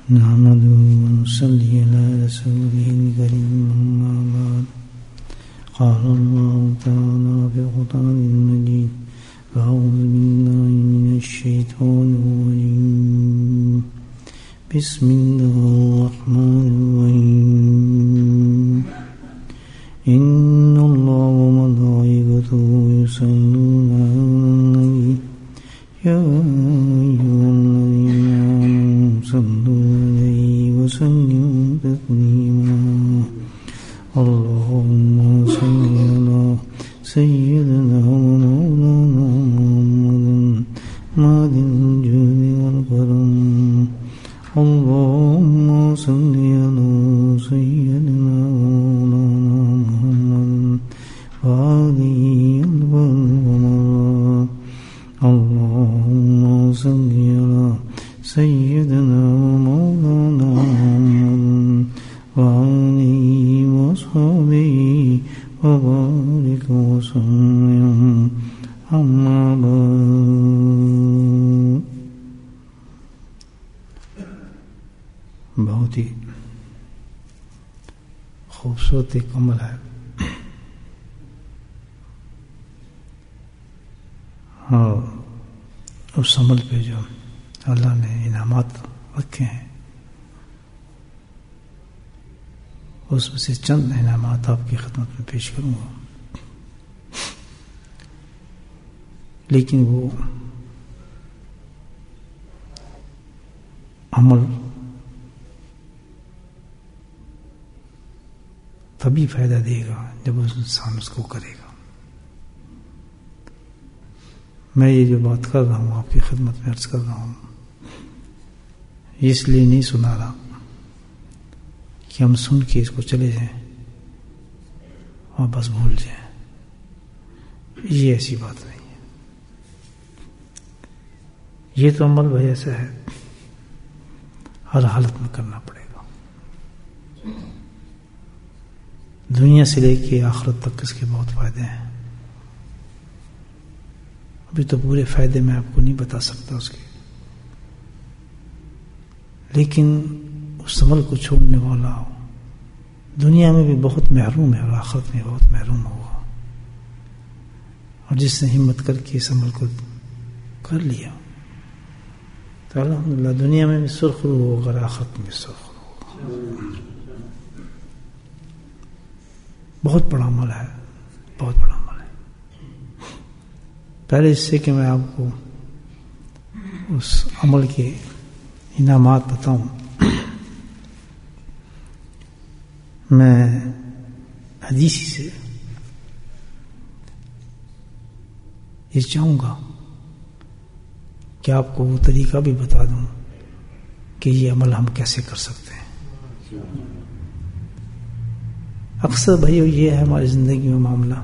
نحمده ونصلي على رسوله الكريم أما بعد قال الله تعالى في القرآن المجيد أعوذ بالله من الشيطان الرجيم بسم الله الرحمن الرحيم إن الله وملائكته يصلون على النبي يا أيها الذين آمنوا صلوا عليه وسلموا تسليما اللهم صل على سيدنا ومولانا محمد ماضٍ الجود والكرم اللهم صل على سيدنا ومولانا محمد وآله البر اللهم صل على سيدنا ومولانا محمد وآله وصحبه وبارك وسلم أما بعد بہت ہی خوبصورت ایک عمل ہے اور اس عمل پہ جو اللہ نے انعامات رکھے ہیں اس میں سے چند انعامات آپ کی خدمت میں پیش کروں گا، لیکن وہ عمل تبھی فائدہ دے گا جب اس انسان اس کو کرے گا۔ میں یہ جو بات کر رہا ہوں آپ کی خدمت میں عرض کر رہا ہوں، اس لیے نہیں سنا رہا کہ ہم سن کے اس کو چلے جائیں اور بس بھول جائیں، یہ ایسی بات نہیں ہے۔ یہ تو عمل بھائی ایسا ہے ہر حالت میں کرنا پڑے گا، دنیا سے لے کے آخرت تک اس کے بہت فائدے ہیں۔ ابھی تو پورے فائدے میں آپ کو نہیں بتا سکتا اس کے، لیکن اس عمل کو چھوڑنے والا دنیا میں بھی بہت محروم ہے اور آخرت میں بہت محروم ہوگا، اور جس نے ہمت کر کے اس عمل کو کر لیا تو الحمدللہ دنیا میں بھی سرخرو ہوگا اور آخرت میں بھی سرخرو ہوگا۔ بہت بڑا عمل ہے، بہت بڑا عمل ہے۔ پہلے اس سے کہ میں آپ کو اس عمل کے انعامات بتاؤں، میں حدیثی سے یہ چاہوں گا کہ آپ کو وہ طریقہ بھی بتا دوں کہ یہ عمل ہم کیسے کر سکتے ہیں۔ اکثر بھائیو یہ ہے ہماری زندگی میں معاملہ،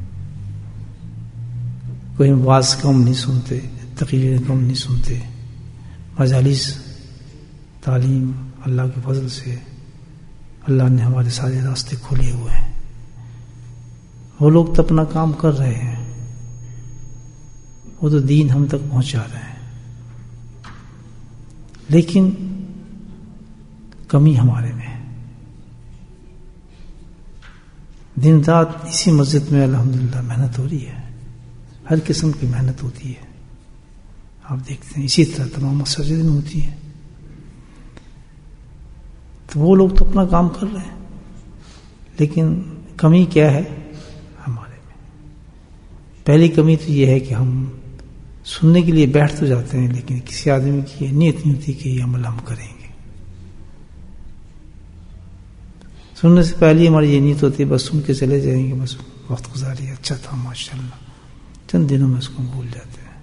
کوئی واعظ کم نہیں سنتے، تقریریں کم نہیں سنتے، مجالس تعلیم اللہ کے فضل سے اللہ نے ہمارے سارے راستے کھولے ہوئے ہیں، وہ لوگ تو اپنا کام کر رہے ہیں، وہ تو دین ہم تک پہنچا رہے ہیں، لیکن کمی ہمارے میں ہے۔ دن رات اسی مسجد میں الحمدللہ محنت ہو رہی ہے، ہر قسم کی محنت ہوتی ہے، آپ دیکھتے ہیں اسی طرح تمام مساجد میں ہوتی ہے، تو وہ لوگ تو اپنا کام کر رہے ہیں، لیکن کمی کیا ہے ہمارے میں؟ پہلی کمی تو یہ ہے کہ ہم سننے کے لیے بیٹھ تو جاتے ہیں، لیکن کسی آدمی کی یہ نیت نہیں ہوتی کہ یہ عمل ہم کریں گے۔ سننے سے پہلے ہماری یہ نیت ہوتی ہے بس سن کے چلے جائیں گے، بس وقت گزاری اچھا تھا ماشاءاللہ، چند دنوں میں اس کو بھول جاتے ہیں۔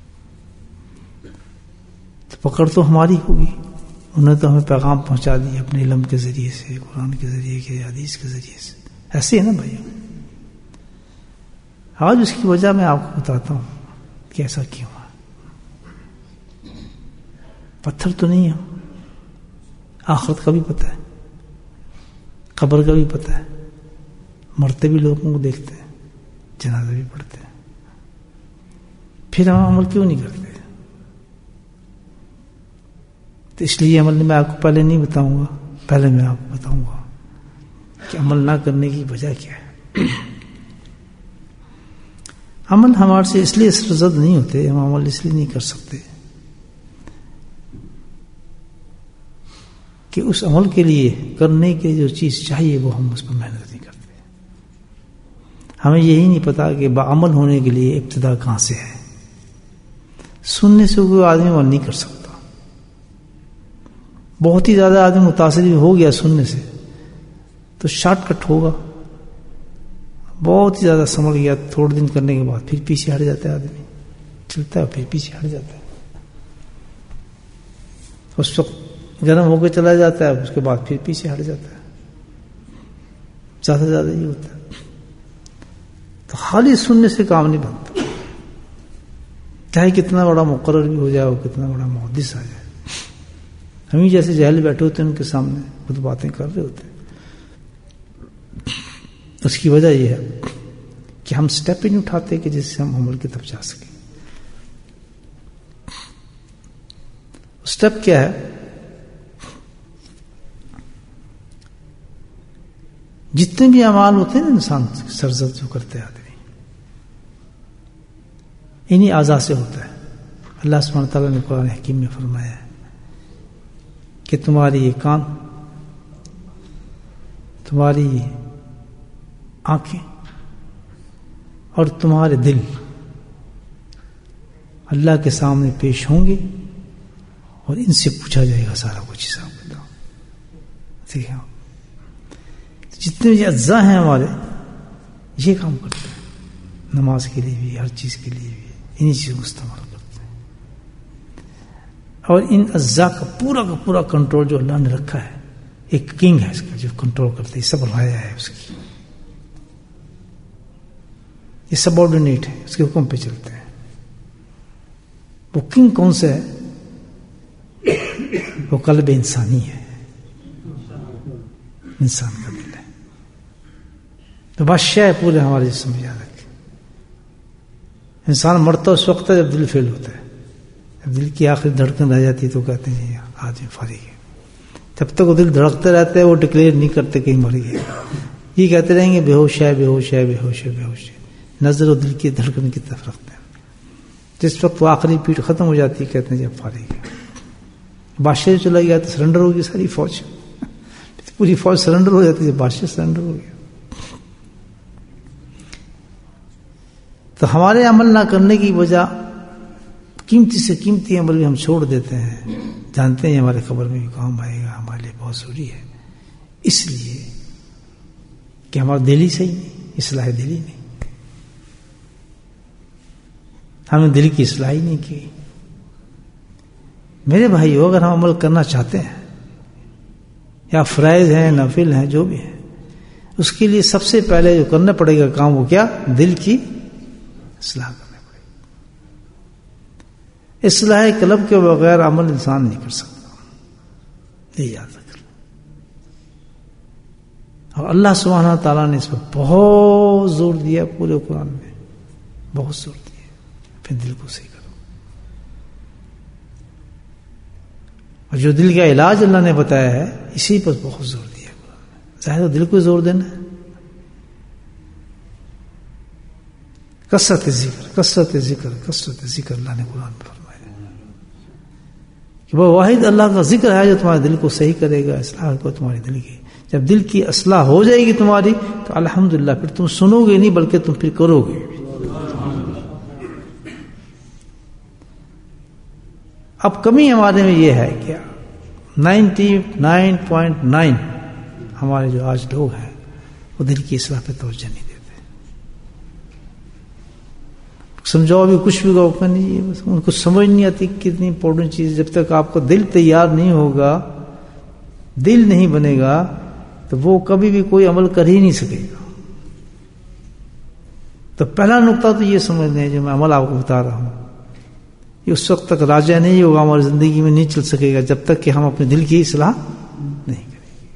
تو پکڑ تو ہماری ہوگی، انہوں نے تو ہمیں پیغام پہنچا دیا اپنے علم کے ذریعے سے، قرآن کے ذریعے کے، حدیث کے ذریعے سے، ایسے ہے نا بھائی۔ آج اس کی وجہ میں آپ کو بتاتا ہوں کہ ایسا کیوں ہے۔ پتھر تو نہیں ہے، آخرت کا بھی پتہ ہے، قبر کا بھی پتہ ہے، مرتے بھی لوگوں کو دیکھتے ہیں، جنازہ بھی پڑھتے ہیں، پھر ہم عمل کیوں نہیں کرتے؟ تو اس لیے عمل میں آپ کو پہلے نہیں بتاؤں گا، پہلے میں آپ کو بتاؤں گا کہ عمل نہ کرنے کی وجہ کیا ہے۔ عمل ہمارے سے اس لیے سرزد نہیں ہوتے، ہم عمل اس لیے نہیں کر سکتے کہ اس عمل کے لیے کرنے کے جو چیز چاہیے وہ ہم اس پر محنت نہیں کرتے۔ ہمیں یہی نہیں پتا کہ بعمل ہونے کے لیے ابتدا کہاں سے ہے۔ سننے سے کوئی آدمی عمل نہیں کر سکتا، بہت ہی زیادہ آدمی متاثر بھی ہو گیا سننے سے تو شارٹ کٹ ہوگا، بہت ہی زیادہ سمجھ گیا تھوڑے دن کرنے کے بعد پھر پیچھے ہٹ جاتا ہے، آدمی چلتا ہے پھر پیچھے ہٹ جاتا ہے، اس وقت گرم ہو کے چلا جاتا ہے، اس کے بعد پھر پیچھے ہٹ جاتا ہے، زیادہ سے زیادہ یہ ہوتا ہے۔ تو خالی سننے سے کام نہیں بنتا، چاہے کتنا بڑا مقرر بھی ہو جائے اور کتنا بڑا محدث آ جائے، ہمیں جیسے جاہل بیٹھے ہوتے ہیں ان کے سامنے خود باتیں کر رہے ہوتے ہیں۔ اس کی وجہ یہ ہے کہ ہم سٹیپ ہی نہیں اٹھاتے کہ جس سے ہم عمل کی طرف جا سکیں۔ سٹیپ کیا ہے؟ جتنے بھی اعمال ہوتے ہیں نا انسان سرزد جو کرتے آدمی، انہی اعضاء سے ہوتا ہے۔ اللہ سبحانہ تعالیٰ نے قرآن حکیم میں فرمایا ہے کہ تمہاری یہ کان، تمہاری یہ آنکھیں اور تمہارے دل اللہ کے سامنے پیش ہوں گے اور ان سے پوچھا جائے گا سارا کچھ حساب بتاؤ۔ ٹھیک ہے، جتنے بھی اجزاء ہیں ہمارے یہ کام کرتے ہیں، نماز کے لیے بھی، ہر چیز کے لیے بھی انہی چیزوں کو استعمال کرتے ہیں، اور ان اجزاء کا پورا کنٹرول جو اللہ نے رکھا ہے، ایک کنگ ہے اس کا جو کنٹرول کرتے ہیں، سب رعایا ہے اس کی، یہ سب آرڈینیٹ ہے، اس کے حکم پہ چلتے ہیں۔ وہ کنگ کون سا ہے؟ وہ قلب انسانی ہے، انسان کا دل ہے، تو بادشاہ ہے پورے ہمارے جسم میں۔ یاد رکھیں، انسان مرتا اس وقت ہے جب دل فیل ہوتا ہے، جب دل کی آخری دھڑکن رہ جاتی ہے تو کہتے ہیں آدمی فارغ ہے۔ جب تک وہ دل دھڑکتے رہتے ہیں وہ ڈکلیئر نہیں کرتے کہیں مر گیا، یہ کہتے رہیں گے بے ہوش ہے، بے ہوش ہے، بے ہوش ہے، بے ہوش ہے، نظر و دل کی دھڑکن کی طرف رکھتے ہیں۔ جس وقت وہ آخری پیٹ ختم ہو جاتی ہے کہتے ہیں جب فارغ ہے۔ بادشاہ چلا گیا تو سرنڈر ہوگی ساری فوج، پوری فوج سرنڈر ہو جاتی ہے، بادشاہ سرنڈر ہو گیا۔ تو ہمارے عمل نہ کرنے کی وجہ قیمتی سے قیمتی عمل بھی ہم چھوڑ دیتے ہیں، جانتے ہیں ہمارے قبر میں بھی کام آئے گا، ہمارے لیے بہت ضروری ہے، اس لیے کہ ہمارا دل ہی صحیح نہیں، اصلاح دل ہی نہیں، ہم نے دل کی اصلاح ہی نہیں کی۔ میرے بھائیو، اگر ہم عمل کرنا چاہتے ہیں یا فرائض ہیں، نفل ہیں، جو بھی ہیں، اس کے لیے سب سے پہلے جو کرنا پڑے گا کام وہ کیا؟ دل کی اصلاح کرنا پڑے گا۔ اصلاح قلب کے بغیر عمل انسان نہیں کر سکتا، یہ یاد رکھ لیں۔ اور اللہ سبحانہ تعالیٰ نے اس پر بہت زور دیا پورے قرآن میں، بہت زور دیا، پھر دل کو صحیح کرو۔ اور جو دل کا علاج اللہ نے بتایا ہے اسی پر بہت زور دیا قرآن میں، ظاہر دل کو زور دینا ہے۔ کثرت ذکر، کثرت ذکر، کثرت ذکر، اللہ نے قرآن میں فرمایا کہ وہ واحد اللہ کا ذکر ہے جو تمہارے دل کو صحیح کرے گا، اصلاح کو تمہارے دل کی۔ جب دل کی اصلاح ہو جائے گی تمہاری تو الحمدللہ پھر تم سنو گے نہیں بلکہ تم پھر کرو گے۔ اب کمی ہمارے میں یہ ہے کہ 99.9 ہمارے جو آج لوگ ہیں وہ دل کی اصلاح پہ توجہ نہیں دیتے۔ سمجھاؤ بھی کچھ بھی کہو نہیں، بس ان کو سمجھ نہیں آتی کتنی امپورٹنٹ چیز۔ جب تک آپ کا دل تیار نہیں ہوگا، دل نہیں بنے گا تو وہ کبھی بھی کوئی عمل کر ہی نہیں سکے گا۔ تو پہلا نقطہ تو یہ سمجھنا ہے جو میں عمل آپ کو بتا رہا ہوں، یہ اس وقت تک راجع نہیں ہوگا، ہماری زندگی میں نہیں چل سکے گا جب تک کہ ہم اپنے دل کی اصلاح نہیں کریں گے۔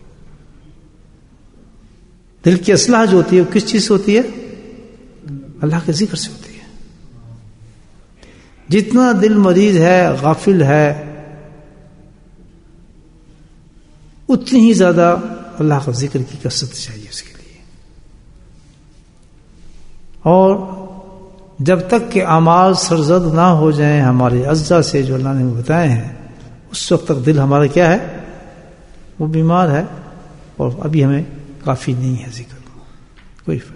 دل کی اصلاح جو ہوتی ہے وہ کس چیز سے ہوتی ہے؟ اللہ کے ذکر سے ہوتی ہے۔ جتنا دل مریض ہے، غافل ہے، اتنی ہی زیادہ اللہ کا ذکر کی کثرت چاہیے اس کے لیے. اور جب تک کہ اعمال سرزد نہ ہو جائیں ہمارے اجزاء سے جو اللہ نے بتائے ہیں، اس وقت تک دل ہمارا کیا ہے؟ وہ بیمار ہے، اور ابھی ہمیں کافی نہیں ہے ذکر. کوئی فائدہ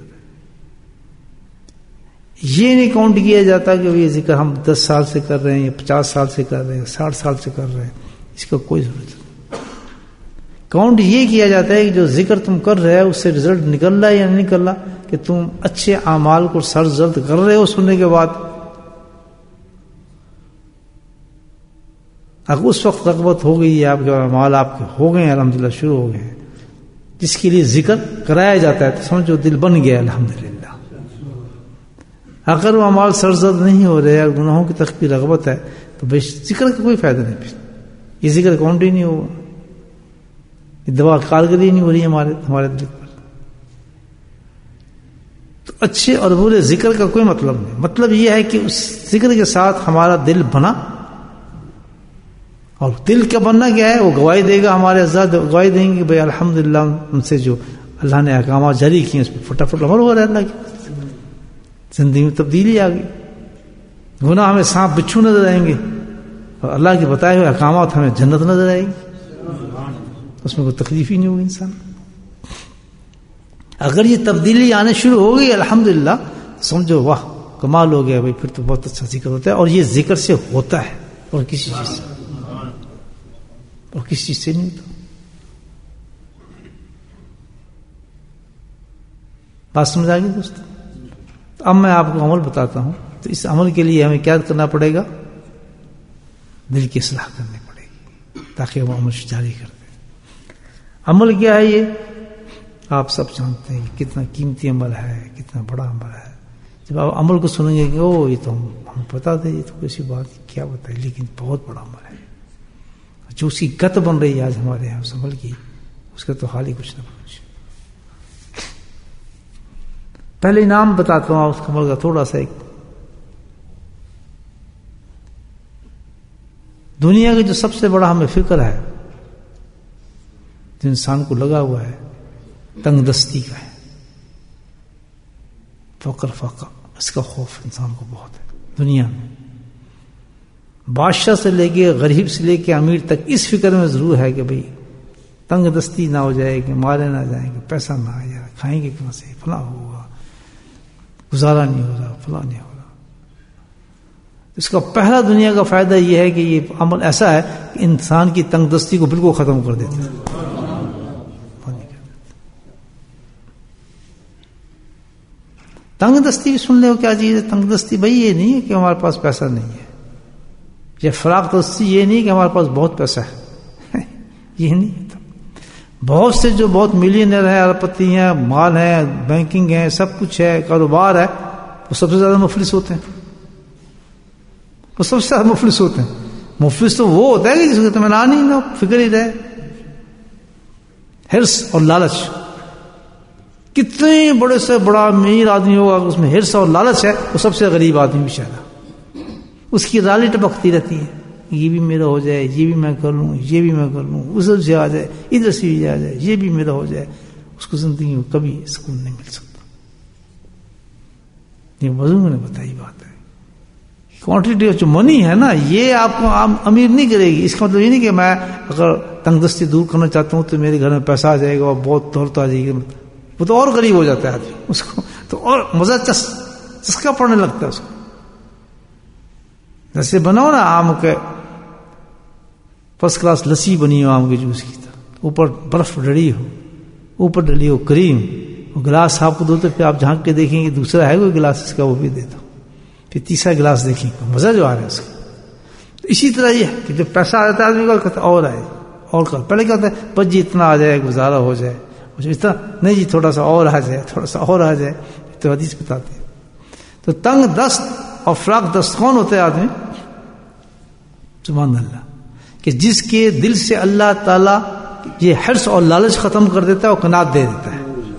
یہ نہیں کاؤنٹ کیا جاتا کہ یہ ذکر ہم 10 سال سے کر رہے ہیں یا 50 سال سے کر رہے ہیں، 60 سال سے کر رہے ہیں، اس کا کوئی ضرورت نہیں. کاؤنٹ یہ کیا جاتا ہے کہ جو ذکر تم کر رہے ہو اس سے رزلٹ نکل رہا ہے یا نہیں نکل رہا، کہ تم اچھے اعمال کو سرزد کر رہے ہو سننے کے بعد. اگر اس وقت رغبت ہو گئی ہے، آپ کے اعمال آپ کے ہو گئے ہیں، الحمدللہ شروع ہو گئے ہیں، جس کے لیے ذکر کرایا جاتا ہے، تو سمجھو دل بن گیا الحمدللہ. اگر وہ اعمال سرزد نہیں ہو رہے اور گناہوں کی طرف کی رغبت ہے تو بے ذکر کا کوئی فائدہ نہیں. یہ ذکر کاؤنٹ ہی نہیں ہوگا، یہ دوا کارگری نہیں ہو رہی ہے ہمارے دل پر. تو اچھے اور برے ذکر کا کوئی مطلب نہیں. مطلب یہ ہے کہ اس ذکر کے ساتھ ہمارا دل بنا، اور دل کا بننا کیا ہے؟ وہ گواہی دے گا، ہمارے اعضاء گواہی دیں گے کہ بھائی الحمدللہ ان سے جو اللہ نے احکامات جاری کیے اس پہ فٹافٹ عمل ہو رہا ہے. اللہ کی زندگی میں تبدیلی آ گئی. گناہ ہمیں سانپ بچھو نظر آئیں گے، اور اللہ کے بتائے ہوئے احکامات ہمیں جنت نظر آئے گی. اس میں کوئی تکلیف ہی نہیں ہوگی انسان. اگر یہ تبدیلی آنے شروع ہو گئی الحمدللہ، سمجھو واہ کمال ہو گیا بھائی، پھر تو بہت اچھا ذکر ہوتا ہے. اور یہ ذکر سے ہوتا ہے، اور کسی چیز سے نہیں ہوتا. بات سمجھ آ گئی دوست؟ اب میں آپ کو عمل بتاتا ہوں. تو اس عمل کے لیے ہمیں کیا کرنا پڑے گا؟ دل کی اصلاح کرنی پڑے گی تاکہ وہ عمل جاری کر دیں. عمل کیا ہے؟ یہ آپ سب جانتے ہیں کتنا قیمتی عمل ہے، کتنا بڑا عمل ہے. جب آپ عمل کو سنیں گے کہ او یہ تو ہم بتا دیں، یہ تو کسی بات کیا بتائے، لیکن بہت بڑا عمل ہے. جو اس کی گت بن رہی ہے آج ہمارے یہاں اس عمل کی، اس کا تو حال ہی کچھ نہ کچھ. پہلے نام بتاتا ہوں اس عمل کا تھوڑا سا. ایک دنیا کا جو سب سے بڑا ہمیں فکر ہے، جو انسان کو لگا ہوا ہے، تنگ دستی کا ہے. فقر اس کا خوف انسان کو بہت ہے دنیا میں. بادشاہ سے لے کے غریب سے لے کے امیر تک اس فکر میں ضرور ہے کہ بھئی تنگ دستی نہ ہو جائے، کہ مارے نہ جائیں، کہ پیسہ نہ آ جائے، کھائیں گے کہاں سے، فلاں ہوگا، گزارا نہیں ہو رہا، فلاں نہیں ہو رہا. اس کا پہلا دنیا کا فائدہ یہ ہے کہ یہ عمل ایسا ہے کہ انسان کی تنگ دستی کو بالکل ختم کر دیتا ہے. تنگ دستی بھی سن لے ہو کیا چیز ہے. تنگ دستی بھائی یہ نہیں ہے کہ ہمارے پاس پیسہ نہیں ہے، یا فراق دستی یہ نہیں کہ ہمارے پاس بہت پیسہ ہے. یہ نہیں. بہت سے جو بہت ملینئر ہیں، ارب پتی ہیں، مال ہیں، بینکنگ ہے، سب کچھ ہے، کاروبار ہے، وہ سب سے زیادہ مفلس ہوتے ہیں. وہ سب سے زیادہ مفلس ہوتے ہیں. مفلس تو وہ ہوتا ہے کہ جس کو اطمینان ہی نہ فکر ہی رہے. حرص اور لالچ. کتنے بڑے سے بڑا امیر آدمی ہوگا، اس میں حرص اور لالچ ہے، وہ سب سے غریب آدمی بیچارہ. اس کی رالی ٹپکتی رہتی ہے، یہ بھی میرا ہو جائے، یہ بھی میں کر لوں، یہ بھی میں کر لوں، ادھر سے آ جائے، ادھر سے بھی آ جائے، یہ بھی میرا ہو جائے. اس کو زندگی میں کبھی سکون نہیں مل سکتا. یہ بزرگوں نے بتائی بات ہے. کوانٹٹی آف جو منی ہے نا، یہ آپ کو امیر نہیں کرے گی. اس کا مطلب یہ نہیں کہ میں اگر تنگ دستی دور کرنا چاہتا ہوں تو میرے گھر میں پیسہ آ جائے گا اور بہت دولت آ جائے گی. وہ تو اور غریب ہو جاتا ہے آدمی، اس کو تو اور مزہ چسکا پڑنے لگتا ہے اس کو. جیسے بناؤ نا آم کے فرسٹ کلاس لسی بنی ہو آم کے جوس کی طرح، اوپر برف ڈلی ہو، اوپر ڈلی ہو کریم، وہ گلاس آپ کو دو تو پھر آپ جھانک کے دیکھیں گے دوسرا ہے کوئی گلاس اس کا، وہ بھی دے دو. پھر تیسرا گلاس دیکھیں مزہ جو آ رہا ہے اس کا. تو اسی طرح یہ ہے کہ جب پیسہ آ جاتا ہے آدمی کو کہتا ہے اور آئے اور کر. پہلے کیا ہوتا ہے بس جی اتنا آ جائے، گزارا ہو جائے. اتنا نہیں جی تھوڑا سا اور آ جائے، تھوڑا سا اور آ جائے. تو حدیث بتاتے ہیں. تو تنگ دست اور فراق دست کون ہوتے ہیں آدمی؟ سبحان اللہ، کہ جس کے دل سے اللہ تعالیٰ یہ حرص اور لالچ ختم کر دیتا ہے اور قناعت دے دیتا ہے.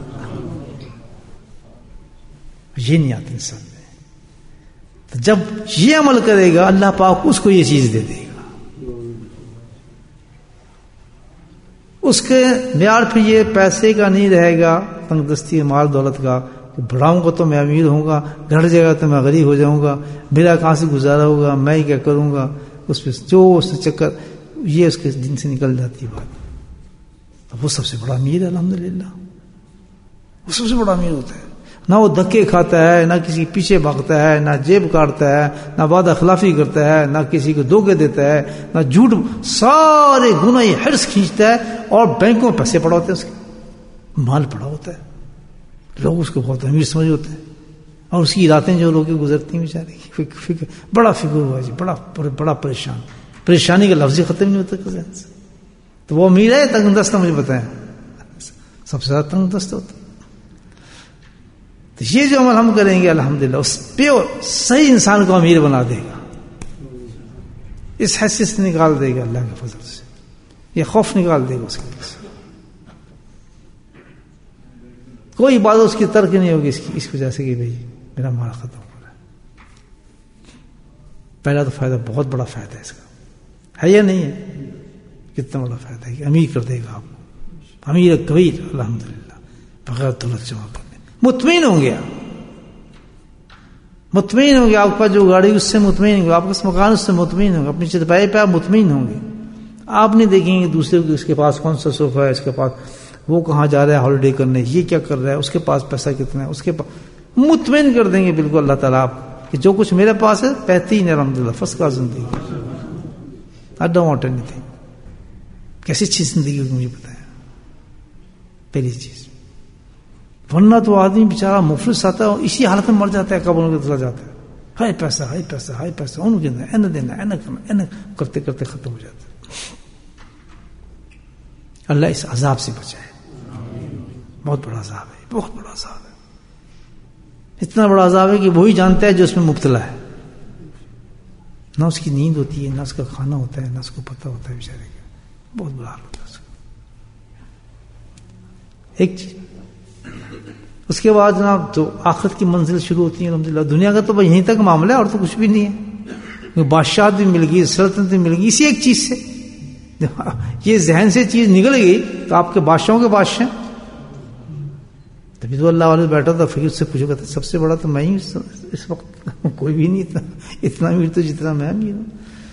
یہ نہیں آتا انسان میں. تو جب یہ عمل کرے گا اللہ پاک اس کو یہ چیز دے دے گا. اس کے معیار پہ یہ پیسے کا نہیں رہے گا، تنگ دستی مال دولت کا، بڑھاؤں گا تو میں امیر ہوں گا، گھٹ جائے گا تو میں غریب ہو جاؤں گا، میرا کہاں سے گزارا ہوگا، میں ہی کیا کروں گا، اس پہ جو اس چکر یہ اس کے دن سے نکل جاتی ہے بات. وہ سب سے بڑا امیر ہے الحمدللہ، وہ سب سے بڑا امیر ہوتا ہے. نہ وہ دھکے کھاتا ہے، نہ کسی پیچھے بھاگتا ہے، نہ جیب کاٹتا ہے، نہ وعدہ خلافی کرتا ہے، نہ کسی کو دھوکے دیتا ہے، نہ جھوٹ، سارے گناہ یہ حرص کھینچتا ہے. اور بینکوں میں پیسے پڑا ہوتے ہیں، اس کے مال پڑا ہوتا ہے، لوگ اس کو بہت امیر سمجھ ہوتے ہیں، اور اس کی راتیں جو لوگ گزرتی ہیں بیچارے فکر بڑا فکر ہوا جی، بڑا پریشانی کا لفظ ختم نہیں ہوتا کسی سے. تو وہ امیر ہے تنگ دست؟ مجھے بتائیں سب سے زیادہ تنگ دست ہوتا. تو یہ جو عمل ہم کریں گے الحمدللہ اس پیور صحیح انسان کو امیر بنا دے گا، اس حیثیت سے نکال دے گا اللہ کے فضل سے، یہ خوف نکال دے گا اس کے دل سے. کوئی بات اس کی ترک نہیں ہوگی اس وجہ سے کہ بھائی میرا مال ختم ہو رہا ہے. پہلا تو فائدہ بہت بڑا فائدہ ہے اس کا، ہے یا نہیں ہے؟ کتنا بڑا فائدہ ہے کہ امیر کر دے گا آپ کو، امیر کبیر الحمدللہ، بغیر دولت جمع کرنے. مطمئن ہوں گے، مطمئن ہوں گے، آپ کا جو گاڑی اس سے مطمئن ہوں گے، آپ کا مکان اس سے مطمئن ہوں گے، اپنی چرپائی پہ آپ مطمئن ہوں گے. آپ نہیں دیکھیں گے دوسرے کو اس کے پاس کون سا صوفہ ہے، اس کے پاس وہ کہاں جا رہا ہے ہالیڈے کرنے، یہ کیا کر رہا ہے، اس کے پاس پیسہ کتنا ہے، اس کے پاس مطمئن کر دیں گے بالکل اللہ تعالیٰ آپ کہ جو کچھ میرے پاس ہے بہترین ہے الحمدللہ، فرسٹ کلاس زندگی. I don't want anything. کیسی اچھی زندگی ہوگی مجھے پتا ہے. پہلی چیز، ورنہ تو آدمی بیچارہ مفلس آتا ہے، اسی حالت میں مر جاتا ہے، قبروں کے چلا جاتا ہے، ہائی پیسہ ہائی پیسہ ہائی پیسہ، ان کے دینا کرنا کرتے کرتے ختم ہو جاتا ہے. اللہ اس عذاب سے بچائے، بہت بڑا عذاب ہے، بہت بڑا عذاب ہے. اتنا بڑا عذاب ہے کہ وہی جانتا ہے جو اس میں مبتلا ہے. نہ اس کی نیند ہوتی ہے، نہ اس کا کھانا ہوتا ہے، نہ اس کو پتہ ہوتا ہے بیچارے کا. بہت بڑا حال ہوتا ہے اس کا. ایک چیز، اس کے بعد جناب جو آخرت کی منزل شروع ہوتی ہے الحمدللہ. دنیا کا تو یہیں تک معاملہ ہے اور تو کچھ بھی نہیں ہے. بادشاہت بھی مل گئی، سلطنت بھی مل گئی اسی ایک چیز سے. یہ ذہن سے چیز نکل گئی تو آپ کے بادشاہوں کے بادشاہ. تبھی تو اللہ والے بیٹھا تھا فکر سے پوچھو گا سب سے بڑا تو میں ہی اس وقت، کوئی بھی نہیں اتنا امیر تو جتنا میں امیر ہوں.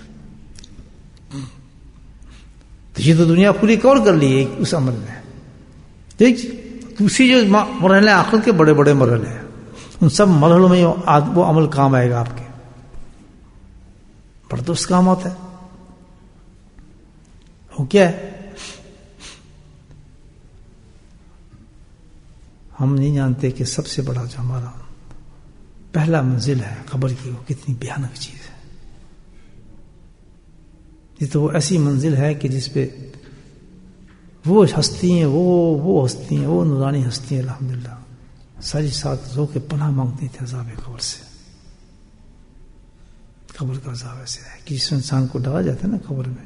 تو یہ تو دنیا پوری کور کر لی ہے اس عمل میں. ٹھیک، دوسری جو مرحلے آخرت کے بڑے بڑے مرحلے ہیں، ان سب مرحلوں میں وہ عمل کام آئے گا آپ کے، بڑا دوست کام ہوتا ہے. وہ کیا ہے؟ ہم نہیں جانتے کہ سب سے بڑا جو ہمارا پہلا منزل ہے قبر کی، وہ کتنی بھیانک چیز ہے. یہ تو وہ ایسی منزل ہے کہ جس پہ وہ ہستی ہیں، وہ ہستی ہیں، وہ نورانی ہستی ہیں الحمدللہ، ساری ساتھ رو کے پناہ مانگتی تھے عذاب قبر سے. قبر کا عذاب ایسے ہے کہ جس انسان کو ڈالا جاتا ہے نا قبر میں،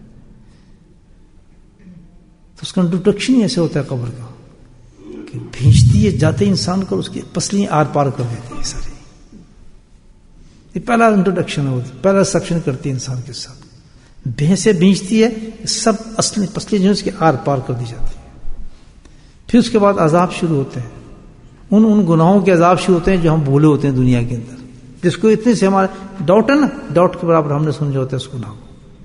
تو اس کا انٹروڈکشن ہی ایسے ہوتا ہے قبر کا کہ بھیجتی ہے جاتے انسان کو، اس کی پسلیاں آر پار کر دیتی ہے ساری. یہ پہلا انٹروڈکشن ہے، پہلا ریسپشن کرتی ہے انسان کے ساتھ. بھینسیں بھیجتی ہے، سب اصلی پسلی جو ہے اس کے آر پار کر دی جاتی ہے. پھر اس کے بعد عذاب شروع ہوتے ہیں، ان گناہوں کے عذاب شروع ہوتے ہیں جو ہم بھولے ہوتے ہیں دنیا کے اندر، جس کو اتنے سے ہمارے ڈاؤٹ ہے نا، ڈاؤٹ کے برابر ہم نے سمجھا ہوتا ہے اس گناہ کو.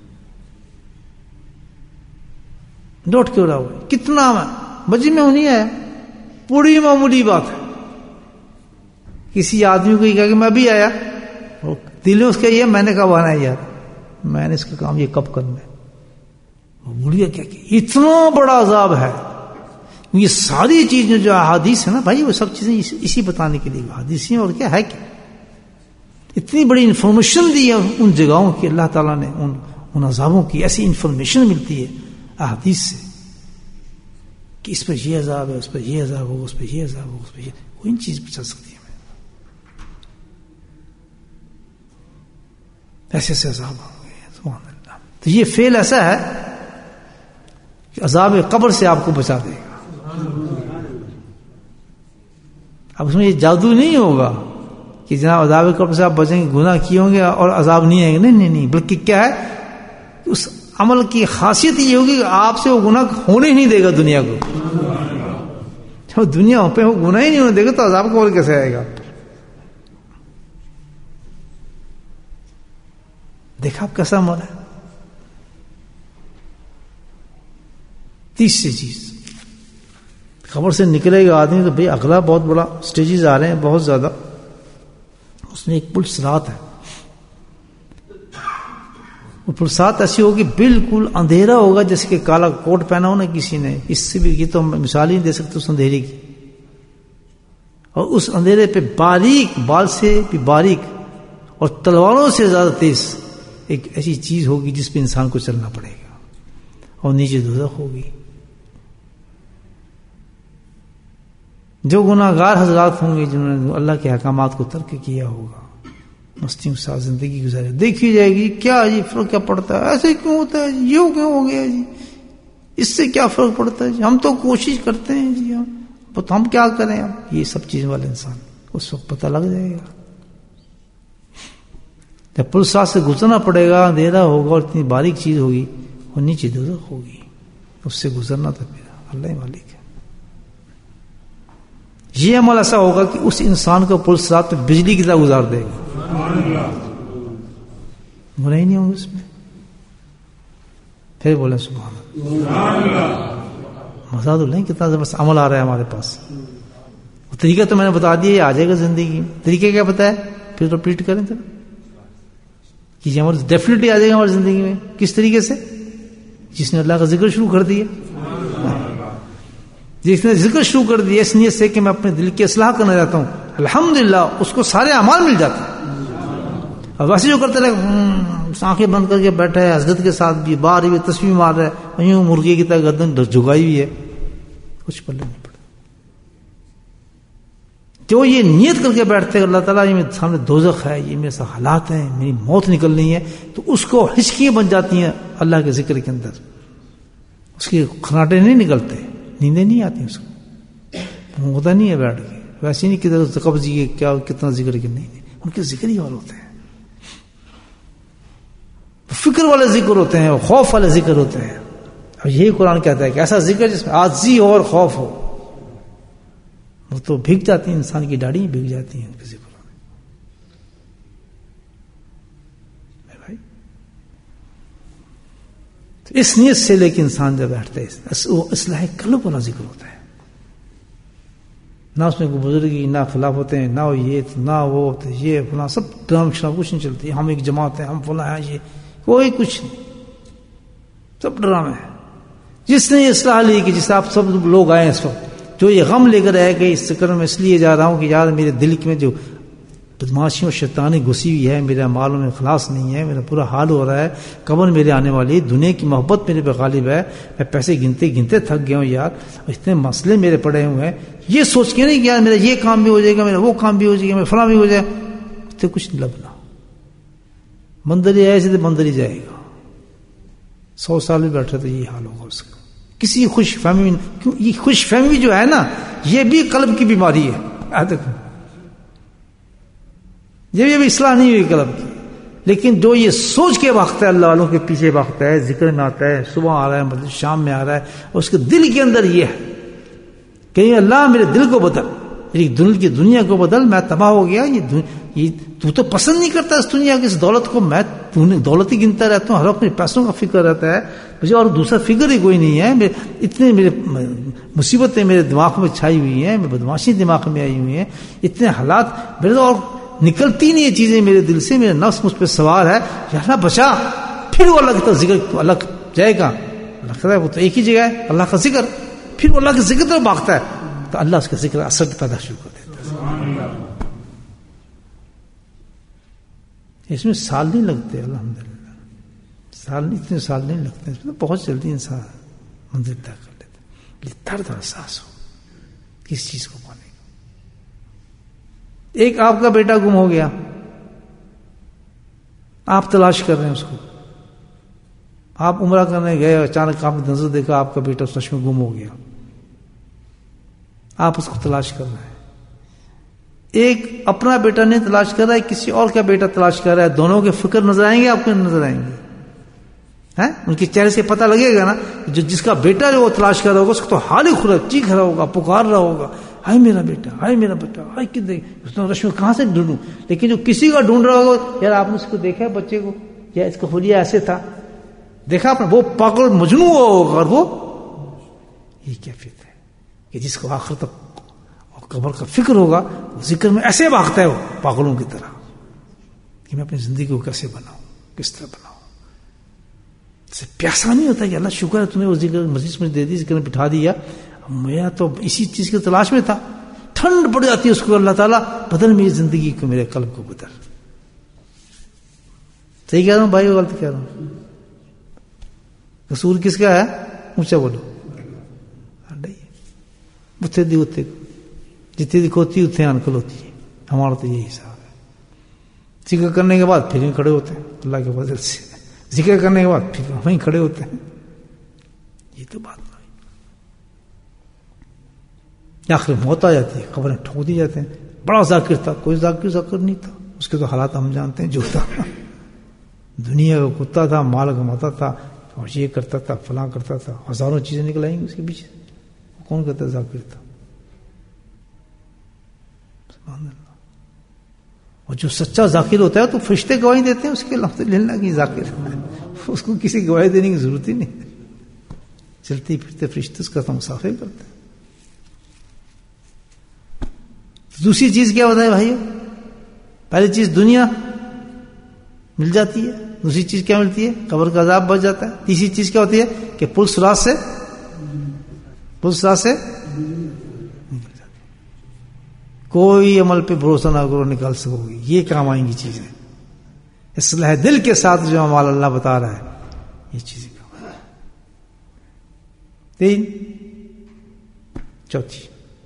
ڈاؤٹ کے برابر کتنا مجھے میں نہیں آیا، بڑی معمولی بات ہے. کسی آدمی کو یہ کہا کہ میں بھی آیا، دل میں اس کا یہ میں نے کب آنا ہے یار، میں نے اس کا کام یہ کب کرنا ہے. وہ بڑھیا کیا کہ اتنا بڑا عذاب ہے. یہ ساری چیزیں جو احادیث ہے نا بھائی، وہ سب چیزیں اسی بتانے کے لیے حدیثیں، اور کیا ہے کہ اتنی بڑی انفارمیشن دی ہے ان جگہوں کی اللہ تعالیٰ نے، ان عذابوں کی ایسی انفارمیشن ملتی ہے احادیث سے کہ اس پر یہ عذاب ہے، اس پر یہ عذاب ہوگا، اس پر یہ عذاب ہوگا، اس پر یہ، کوئی چیز بچا سکتی ہے ہمیں. ایسے ایسے عذاب ہو گئے سبحان اللہ. تو یہ فعل ایسا ہے کہ عذاب قبر سے آپ کو بچا دے گا. اب اس میں یہ جادو نہیں ہوگا کہ جناب عذاب قبر سے آپ بچیں گے، گناہ کیے ہوں گے اور عذاب نہیں آئے گا، نہیں، بلکہ کیا ہے، اس عمل کی خاصیت یہ ہوگی کہ آپ سے وہ گناہ ہونے ہی نہیں دے گا دنیا کو. جب دنیا پہ وہ گناہ ہی نہیں ہونے دے گا تو عذاب کا اور کیسے آئے گا؟ دیکھا آپ کیسا عمل ہے. تیسری چیز، خبر سے نکلے گا آدمی تو بھئی اگلا بہت بڑا سٹیجز آ رہے ہیں بہت زیادہ. اس میں ایک پل صراط ہے. وہ پل صراط ایسی ہوگی بالکل اندھیرا ہوگا جیسے کہ کالا کوٹ پہنا ہو نا کسی نے. اس سے بھی یہ تو مثال ہی نہیں دے سکتے اس اندھیرے کی. اور اس اندھیرے پہ باریک بال سے بھی باریک اور تلواروں سے زیادہ تیز ایک ایسی چیز ہوگی جس پہ انسان کو چلنا پڑے گا. اور نیچے دوزخ ہوگی. جو گناہ گار حضرات ہوں گے جنہوں نے اللہ کے احکامات کو ترک کیا ہوگا، مستیوں کے ساتھ زندگی گزارے، دیکھی جائے گی کیا جی فرق کیا پڑتا ہے، ایسے کیوں ہوتا ہے جی، یہ کیوں ہو گیا جی، اس سے کیا فرق پڑتا ہے جی، ہم تو کوشش کرتے ہیں جی، ہم کیا کریں اب. یہ سب چیز والے انسان اس وقت پتہ لگ جائے گا. جب پل صراط سے گزرنا پڑے گا، اندھیرا ہوگا اور اتنی باریک چیز ہوگی اور نیچے دوزخ ہوگی، اس سے گزرنا تو میرا اللہ ہی مالک ہے. یہ عمل ایسا ہوگا کہ اس انسان کو پل صراط پہ بجلی کی طرح گزار دے گا. گناہ ہی نہیں ہوں گے اس میں. پھر بولے سبحان اللہ. مزہ تو نہیں کتنا زبردست عمل آ رہا ہے ہمارے پاس. وہ طریقہ تو میں نے بتا دیا، یہ آ جائے گا زندگی میں. طریقہ کیا پتا ہے؟ پھر ریپیٹ کریں ذرا کہ یہ عمل ڈیفینیٹلی آ جائے گا ہماری زندگی میں. کس طریقے سے؟ جس نے اللہ کا ذکر شروع کر دیا، جس نے ذکر شروع کر دیا اس نیت سے کہ میں اپنے دل کی اصلاح کرنا چاہتا ہوں، الحمدللہ اس کو سارے اعمال مل جاتے ہیں. اور ویسے جو کرتے رہے آنکھیں بند کر کے بیٹھا ہے حضرت کے ساتھ بھی باہر بھی تسبیح مار رہا ہے، یوں مرغے کی طرح گردن جھکائی ہوئی ہے، کچھ پلے نہیں پڑتا. جو یہ نیت کر کے بیٹھتے ہیں اللہ تعالیٰ یہ میرے سامنے دوزخ ہے، یہ میرے ساتھ حالات ہیں، میری موت نکلنی ہے، تو اس کو ہچکیاں بن جاتی ہیں اللہ کے ذکر کے اندر. اس کے کھناٹے نہیں نکلتے، نیندیں نہیں آتی اس کو، ہوتا نہیں ہے بیٹھ کے ویسے نہیں کہ قبض یہ کیا کتنا ذکر کے نہیں، ان کے ذکر ہی اور ہوتے ہیں، فکر والے ذکر ہوتے ہیں، خوف والے ذکر ہوتے ہیں. اور یہی قرآن کہتا ہے کہ ایسا ذکر جس میں عاجزی ہو اور خوف ہو، وہ تو بھیگ جاتی ہیں، انسان کی داڑھی بھیگ جاتی ہیں ان کے ذکر میں. بھائی اس نیت سے لے کے انسان جب بیٹھتا ہے وہ اصلاح قلب والا ذکر ہوتا ہے. نہ اس میں کوئی بزرگی، نہ خلاف ہوتے ہیں، نہ یہ نہ وہ یہ فلاں، سب ڈرام شرام کچھ نہیں چلتی. ہم ایک جماعت ہیں، ہم فلاں ہیں، یہ کوئی کچھ نہیں، سب ڈرامے ہیں. جس نے یہ اصلاح لی کہ جس آپ سب لوگ آئے اس وقت، جو یہ غم لے کر آئے کہ اس چکر میں اس لیے جا رہا ہوں کہ یار میرے دل میں جو بدماشی اور شیطانی گھسی ہوئی ہے، میرے اعمالوں میں اخلاص نہیں ہے، میرا پورا حال ہو رہا ہے، قبر میرے آنے والی، دنیا کی محبت میرے پہ غالب ہے، میں پیسے گنتے گنتے تھک گیا ہوں یار، اتنے مسئلے میرے پڑے ہوئے ہیں، یہ سوچ کے نہیں کہ یار میرا یہ کام بھی ہو جائے گا، میرا وہ کام بھی ہو جائے گا، میرا فلاں بھی ہو جائے گا، تو کچھ نہیں لبنا. مندر ہی ایسے تو مندر ہی جائے گا. 100 سال بھی بیٹھے تو یہی حال ہوگا اس کا. کسی خوش فہمی، یہ خوش فہمی جو ہے نا یہ بھی قلب کی بیماری ہے. یہ بھی اصلاح نہیں ہوئی قلب کی. لیکن جو یہ سوچ کے وقت ہے اللہ والوں کے پیچھے وقت ہے، ذکر میں آتا ہے، صبح آ رہا ہے، مطلب شام میں آ رہا ہے، اور اس کے دل کے اندر یہ ہے کہ اللہ میرے دل کو بدل، میری دل کی دنیا کو بدل، میں تباہ ہو گیا، یہ تو پسند نہیں کرتا اس دنیا کی اس دولت کو، میں دولت ہی گنتا رہتا ہوں، ہر وقت میرے پیسوں کا فکر رہتا ہے مجھے، اور دوسرا فکر ہی کوئی نہیں ہے. اتنے میرے مصیبتیں میرے دماغ میں چھائی ہوئی ہیں، بدماشی دماغ میں آئی ہوئی ہیں، اتنے حالات میرے تو اور نکلتی نہیں یہ چیزیں میرے دل سے، میرا نفس مجھ پہ سوار ہے، یا اللہ بچا. پھر وہ اللہ کا ذکر الگ جائے گا، اللہ کہتا ہے وہ تو ایک ہی جگہ ہے اللہ کا ذکر، پھر وہ اللہ کے ذکر طرف بھاگتا ہے تو اللہ اس کا ذکر اثر پیدا شروع کر دیتا ہے. اس میں سال نہیں لگتے الحمدللہ، اتنے سال نہیں لگتے، اس میں بہت جلدی انسان منزل طے کر لیتا ہے. یہ درد اور احساس ہو کس چیز کو پانے کا. ایک آپ کا بیٹا گم ہو گیا، آپ تلاش کر رہے ہیں اس کو، آپ عمرہ کرنے گئے، اچانک آپ نے نظر دیکھا آپ کا بیٹا سچ میں گم ہو گیا، آپ اس کو تلاش کر رہے ہیں. ایک اپنا بیٹا نہیں تلاش کر رہا ہے، کسی اور کا بیٹا تلاش کر رہا ہے، دونوں کے فکر نظر آئیں گے، آپ کو نظر آئیں گے. ان کے چہرے سے پتہ لگے گا نا، جو جس کا بیٹا جو وہ تلاش کر رہا ہوگا اس کو تو حال ہی خراب چیخ رہا ہوگا، پکار رہا ہوگا، ہائے میرا بیٹا، ہائے میرا بیٹا، ہائے کدھر، اس نے رش میں کہاں سے ڈھونڈوں. لیکن جو کسی کا ڈھونڈ رہا ہوگا، یار آپ نے اس کو دیکھا ہے بچے کو، یا اس کا حلیہ ایسے تھا، دیکھا آپ نے، وہ پاگل مجنون ہوا ہوگا. اور وہ یہ کیفیت ہے کہ جس کو آخر تک قبر کا فکر ہوگا، وہ ذکر میں ایسے بھاگتا ہے وہ پاگلوں کی طرح کہ میں اپنی زندگی کو کیسے بناؤں، کس طرح بناؤں. سے پیاسا نہیں ہوتا کہ اللہ شکر ہے تم نے وہ ذکر مجلس مجھے دے دی، ذکر میں بٹھا دیا، میں تو اسی چیز کی تلاش میں تھا. ٹھنڈ پڑ جاتی ہے اس کو، اللہ تعالیٰ بدل میری زندگی کو، میرے قلب کو بدل. صحیح کہہ رہا ہوں بھائی، غلط کہہ رہا ہوں؟ قصور کس کا ہے؟ اونچا بولو. اتنے دی اتنے جتنی کھوتی اتنے انکل ہوتی ہے. ہمارا تو یہی حساب ہے. ذکر کرنے کے بعد پھر کھڑے ہوتے ہیں اللہ کے فضل سے، ذکر کرنے کے بعد پھر وہیں کھڑے ہوتے ہیں. یہ تو بات نہیں. آخر موت آ جاتی ہے، قبریں ٹھوک دی جاتے ہیں. بڑا ذاکر تھا، کوئی ذاکر نہیں تھا، اس کے تو حالات ہم جانتے ہیں. جو تھا دنیا کا کتا تھا، مال کماتا تھا، اور یہ کرتا تھا، فلاں کرتا تھا، ہزاروں چیزیں نکل آئیں گی اس کے پیچھے. کون کہتا ہے ذاکر تھا؟ سبحان اللہ. اور جو سچا ذاکر ہوتا ہے تو فرشتے گواہی دیتے ہیں اس کے الحمدللہ کی ذاکر ہے، اس کو کسی گواہی دینے کی ضرورت ہی نہیں. چلتے پھرتے فرشتے اس کا تو مسافر کرتے ہیں. دوسری چیز کیا ہوتا ہے بھائیو؟ پہلی چیز دنیا مل جاتی ہے، دوسری چیز کیا ملتی ہے؟ قبر کا عذاب بچ جاتا ہے. تیسری چیز کیا ہوتی ہے کہ پل صراط سے کوئی عمل پہ بھروسہ نہ کرو، نکال سکو گی. یہ کام آئیں گی چیزیں. اصلاح دل کے ساتھ جو عمال اللہ بتا رہا ہے، یہ چیزیں کام آئیں. تین. چوتھی،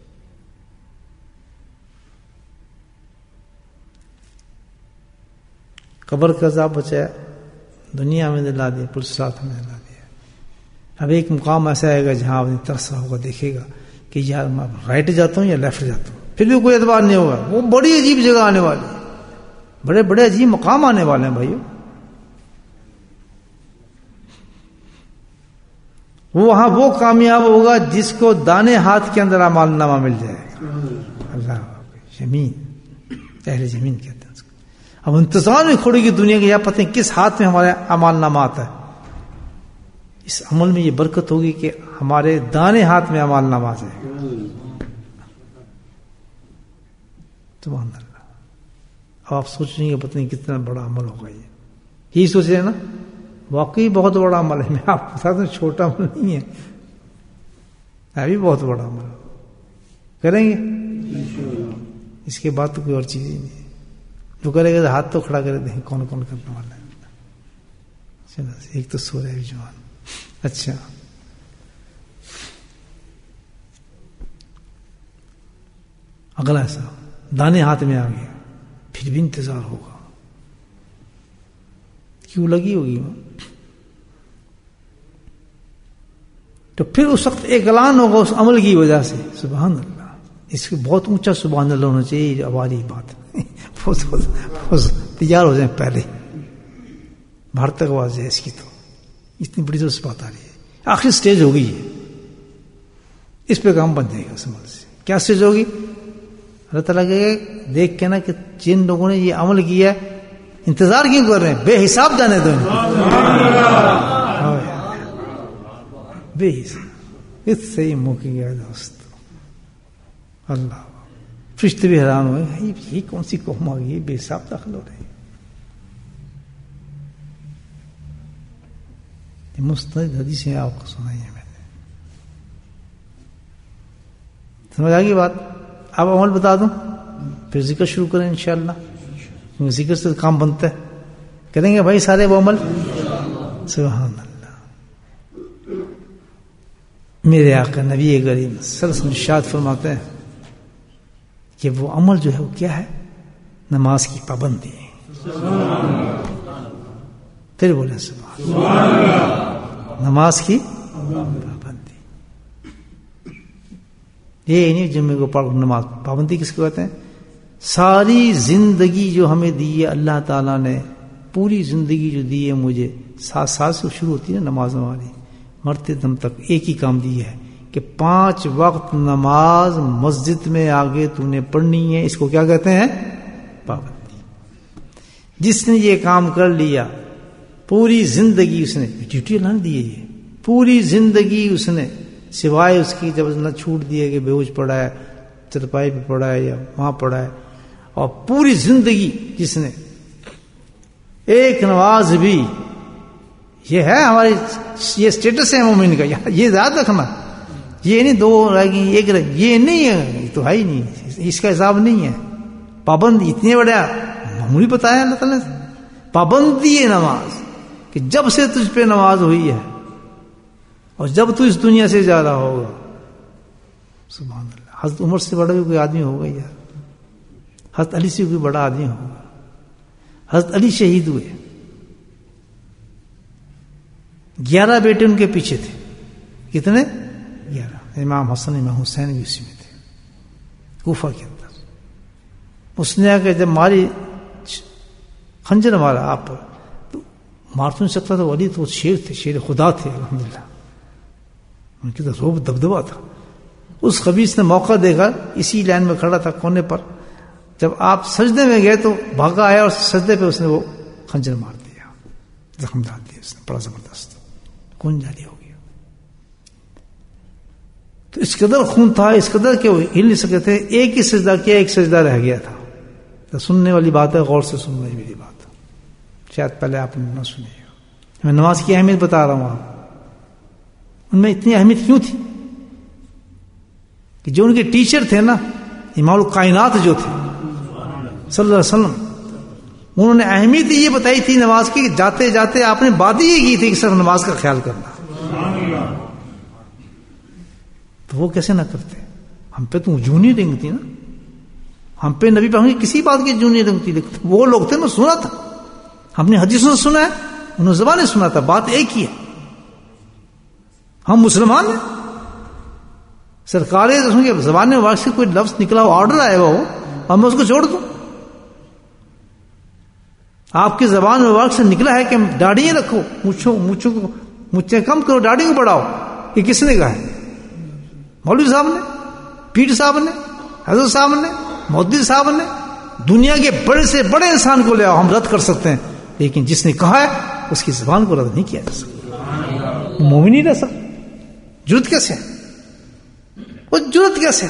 قبر کا عذاب بچایا، دنیا میں دلا دیا، پل صراط میں دلا دیا. اب ایک مقام ایسا آئے گا جہاں آدمی ترس رہا ہوگا، دیکھے گا کہ یار میں رائٹ جاتا ہوں یا لیفٹ جاتا ہوں، پھر بھی کوئی اعتبار نہیں ہوگا. وہ بڑی عجیب جگہ آنے والی، بڑے بڑے عجیب مقام آنے والے ہیں بھائیو. وہاں وہ کامیاب ہوگا جس کو دانے ہاتھ کے اندر اعمال نامہ مل جائے گا. اللہ زمین، اہل زمین کہتے ہیں اس کو. اب انتظار میں کھڑی کی دنیا کے، یا پتہ نہیں کس ہاتھ میں ہمارے اعمال نامہ آتا ہے. اس عمل میں یہ برکت ہوگی کہ ہمارے دانے ہاتھ میں اعمال نامہ آ جائے گا. سبحان اللہ. اب آپ سوچ رہے ہیں کہ پتہ نہیں کتنا بڑا عمل ہوگا. یہی سوچ رہے ہیں نا؟ واقعی بہت بڑا عمل ہے. میں آپ کے ساتھ چھوٹا عمل نہیں ہے، ابھی بہت بڑا عمل کریں گے. اس کے بعد تو کوئی اور چیز ہی نہیں ہے. جو کرے گا ہاتھ تو کھڑا کر دیں، کون کون کرنے والا ہے. چلو ایک تو سو رہے جوان. اچھا، اگلا ایسا دانے ہاتھ میں آ گیا، پھر بھی انتظار ہوگا. کیوں لگی ہوگی؟ تو پھر اس وقت ایک اعلان ہوگا اس عمل کی وجہ سے. سبحان اللہ. اس کی بہت اونچا سبحان اللہ ہونا چاہیے. ہماری بات تیار ہو جائیں پہلے، باہر تک آواز ہے اس کی. تو اتنی بڑی تو بات آ رہی ہے. آخری سٹیج ہوگی یہ، اس پہ کام بن جائے گا. سمجھ سے کیا سٹیج ہوگی؟ اللہ تعالیٰ کے دیکھ کے نا کہ جن لوگوں نے یہ عمل کیا ہے انتظار کیوں کر رہے ہیں؟ بے حساب جانے دو، بے حساب. اس سے ہی موقع گیا دوست. اللہ فرشتے بھی حیران ہوئے، یہ کون سی قوم آ گئی، بے حساب داخل ہو رہے ہیں. مستند حدیثیں آپ کو سنائی ہیں میں نے. سمجھ آ گئی بات؟ اب عمل بتا دوں، پھر ذکر شروع کریں انشاءاللہ. ذکر سے کام بنتا ہے. کریں گے بھائی سارے وہ عمل؟ سبحان اللہ. میرے آقا نبی کریم صلی اللہ علیہ وسلم ارشاد فرماتے ہیں کہ وہ عمل جو ہے وہ کیا ہے؟ نماز کی پابندی ہے. پھر بولیں سبحان اللہ. نماز کی پابندی. یہ نہیں جمعے کو پڑھ نماز. پابندی کس کو کہتے ہیں؟ ساری زندگی جو ہمیں دی ہے اللہ تعالیٰ نے پوری زندگی جو دی ہے مجھے 7 سال سے شروع ہوتی ہے نماز ہماری، مرتے دم تک ایک ہی کام دی ہے کہ 5 وقت نماز مسجد میں آگے تو نے پڑھنی ہے. اس کو کیا کہتے ہیں؟ پابندی. جس نے یہ کام کر لیا پوری زندگی اس نے ڈیوٹی اللہ نے دی ہے، یہ پوری زندگی اس نے سوائے اس کی جب نہ چھوٹ دیے کہ بے ہوش پڑا ہے، چرپائی پہ پڑا ہے یا وہاں پڑا ہے، اور پوری زندگی جس نے ایک نماز بھی، یہ ہے ہماری یہ اسٹیٹس ہے مومن کا، یہ یاد رکھنا. یہ نہیں 2 رہ گئی 1 رہ گئی، یہ نہیں ہے، یہ تو ہے ہی نہیں، اس کا حساب نہیں ہے. پابندی اتنے بڑا معمولی بتایا اللہ تعالیٰ نے، پابندی ہے نماز کہ جب سے تجھ پہ نماز ہوئی ہے اور جب تو اس دنیا سے جا رہا ہوگا. سبحان اللہ. حضرت عمر سے بڑا بھی کوئی آدمی ہوگا یار، حضرت علی سے کوئی بڑا آدمی ہوگا. حضرت علی شہید ہوئے، 11 بیٹے ان کے پیچھے تھے. کتنے؟ 11. امام حسن امام حسین بھی اسی میں تھے کوفہ کے اندر. اس نے آ کے جب ماری خنجر مارا آپ پر تو مار تو نہیں سکتا تھا. ولی تو شیر تھے، شیر خدا تھے الحمدللہ، ان کی تو روب دبدبا تھا. اس خبیث نے موقع دے کر اسی لائن میں کھڑا تھا کونے پر، جب آپ سجدے میں گئے تو بھاگا آیا اور سجدے پہ اس نے وہ خنجر مار دیا، زخم ڈال دیا اس نے بڑا زبردست، خون جاری ہو گیا. تو اس قدر خون تھا، اس قدر کہ وہ ہل نہیں سکتے تھے. ایک ہی سجدہ کیا، ایک سجدہ رہ گیا تھا. تو سننے والی بات ہے، غور سے سننا میری بات، شاید پہلے آپ نے نہ سنی ہو. میں نماز کی اہمیت بتا رہا ہوں. آپ ان میں اتنی اہمیت کیوں تھی کہ جو ان کے ٹیچر تھے نا، امام الکائنات جو تھے صلی اللہ علیہ وسلم، انہوں نے اہمیت یہ بتائی تھی نماز کی کہ جاتے جاتے آپ نے بات یہ کی تھی کہ صرف نماز کا خیال کرنا. تو وہ کیسے نہ کرتے؟ ہم پہ تو جونی رنگتی نا، ہم پہ نبی پاک کسی بات کی جونی رنگتی. وہ لوگ تھے نا، سنا تھا ہم نے، حدیثوں سے سنا ہے، انہوں نے زبانیں سنا تھا، بات ایک ہی ہے. ہم مسلمان ہیں. سرکار کے زبان میں واقع سے کوئی لفظ نکلا ہو، آرڈر آئے ہوا ہو، اور میں اس کو چھوڑ دوں. آپ کی زبان میں واقع سے نکلا ہے کہ داڑھی رکھو، مچھیں کم کرو، داڑھی کو بڑھاؤ، یہ کس نے کہا ہے؟ مولوی صاحب نے، پیر صاحب نے، حضرت صاحب نے، مودی صاحب نے. دنیا کے بڑے سے بڑے انسان کو لے آؤ، ہم رد کر سکتے ہیں، لیکن جس نے کہا ہے اس کی زبان کو رد نہیں کیا جا سکتا. مومن نہیں رہ سکتا. جرت کیسے ہے؟ وہ جرت کیسے ہے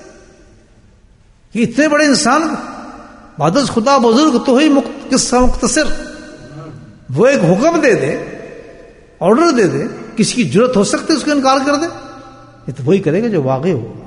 کہ اتنے بڑے انسان کو بعد خدا بزرگ تو ہی قصہ مختصر، وہ ایک حکم دے دے، آرڈر دے دے، کسی کی جرت ہو سکتی ہے اس کو انکار کر دے؟ یہ تو وہی کرے گا جو واقع ہوگا.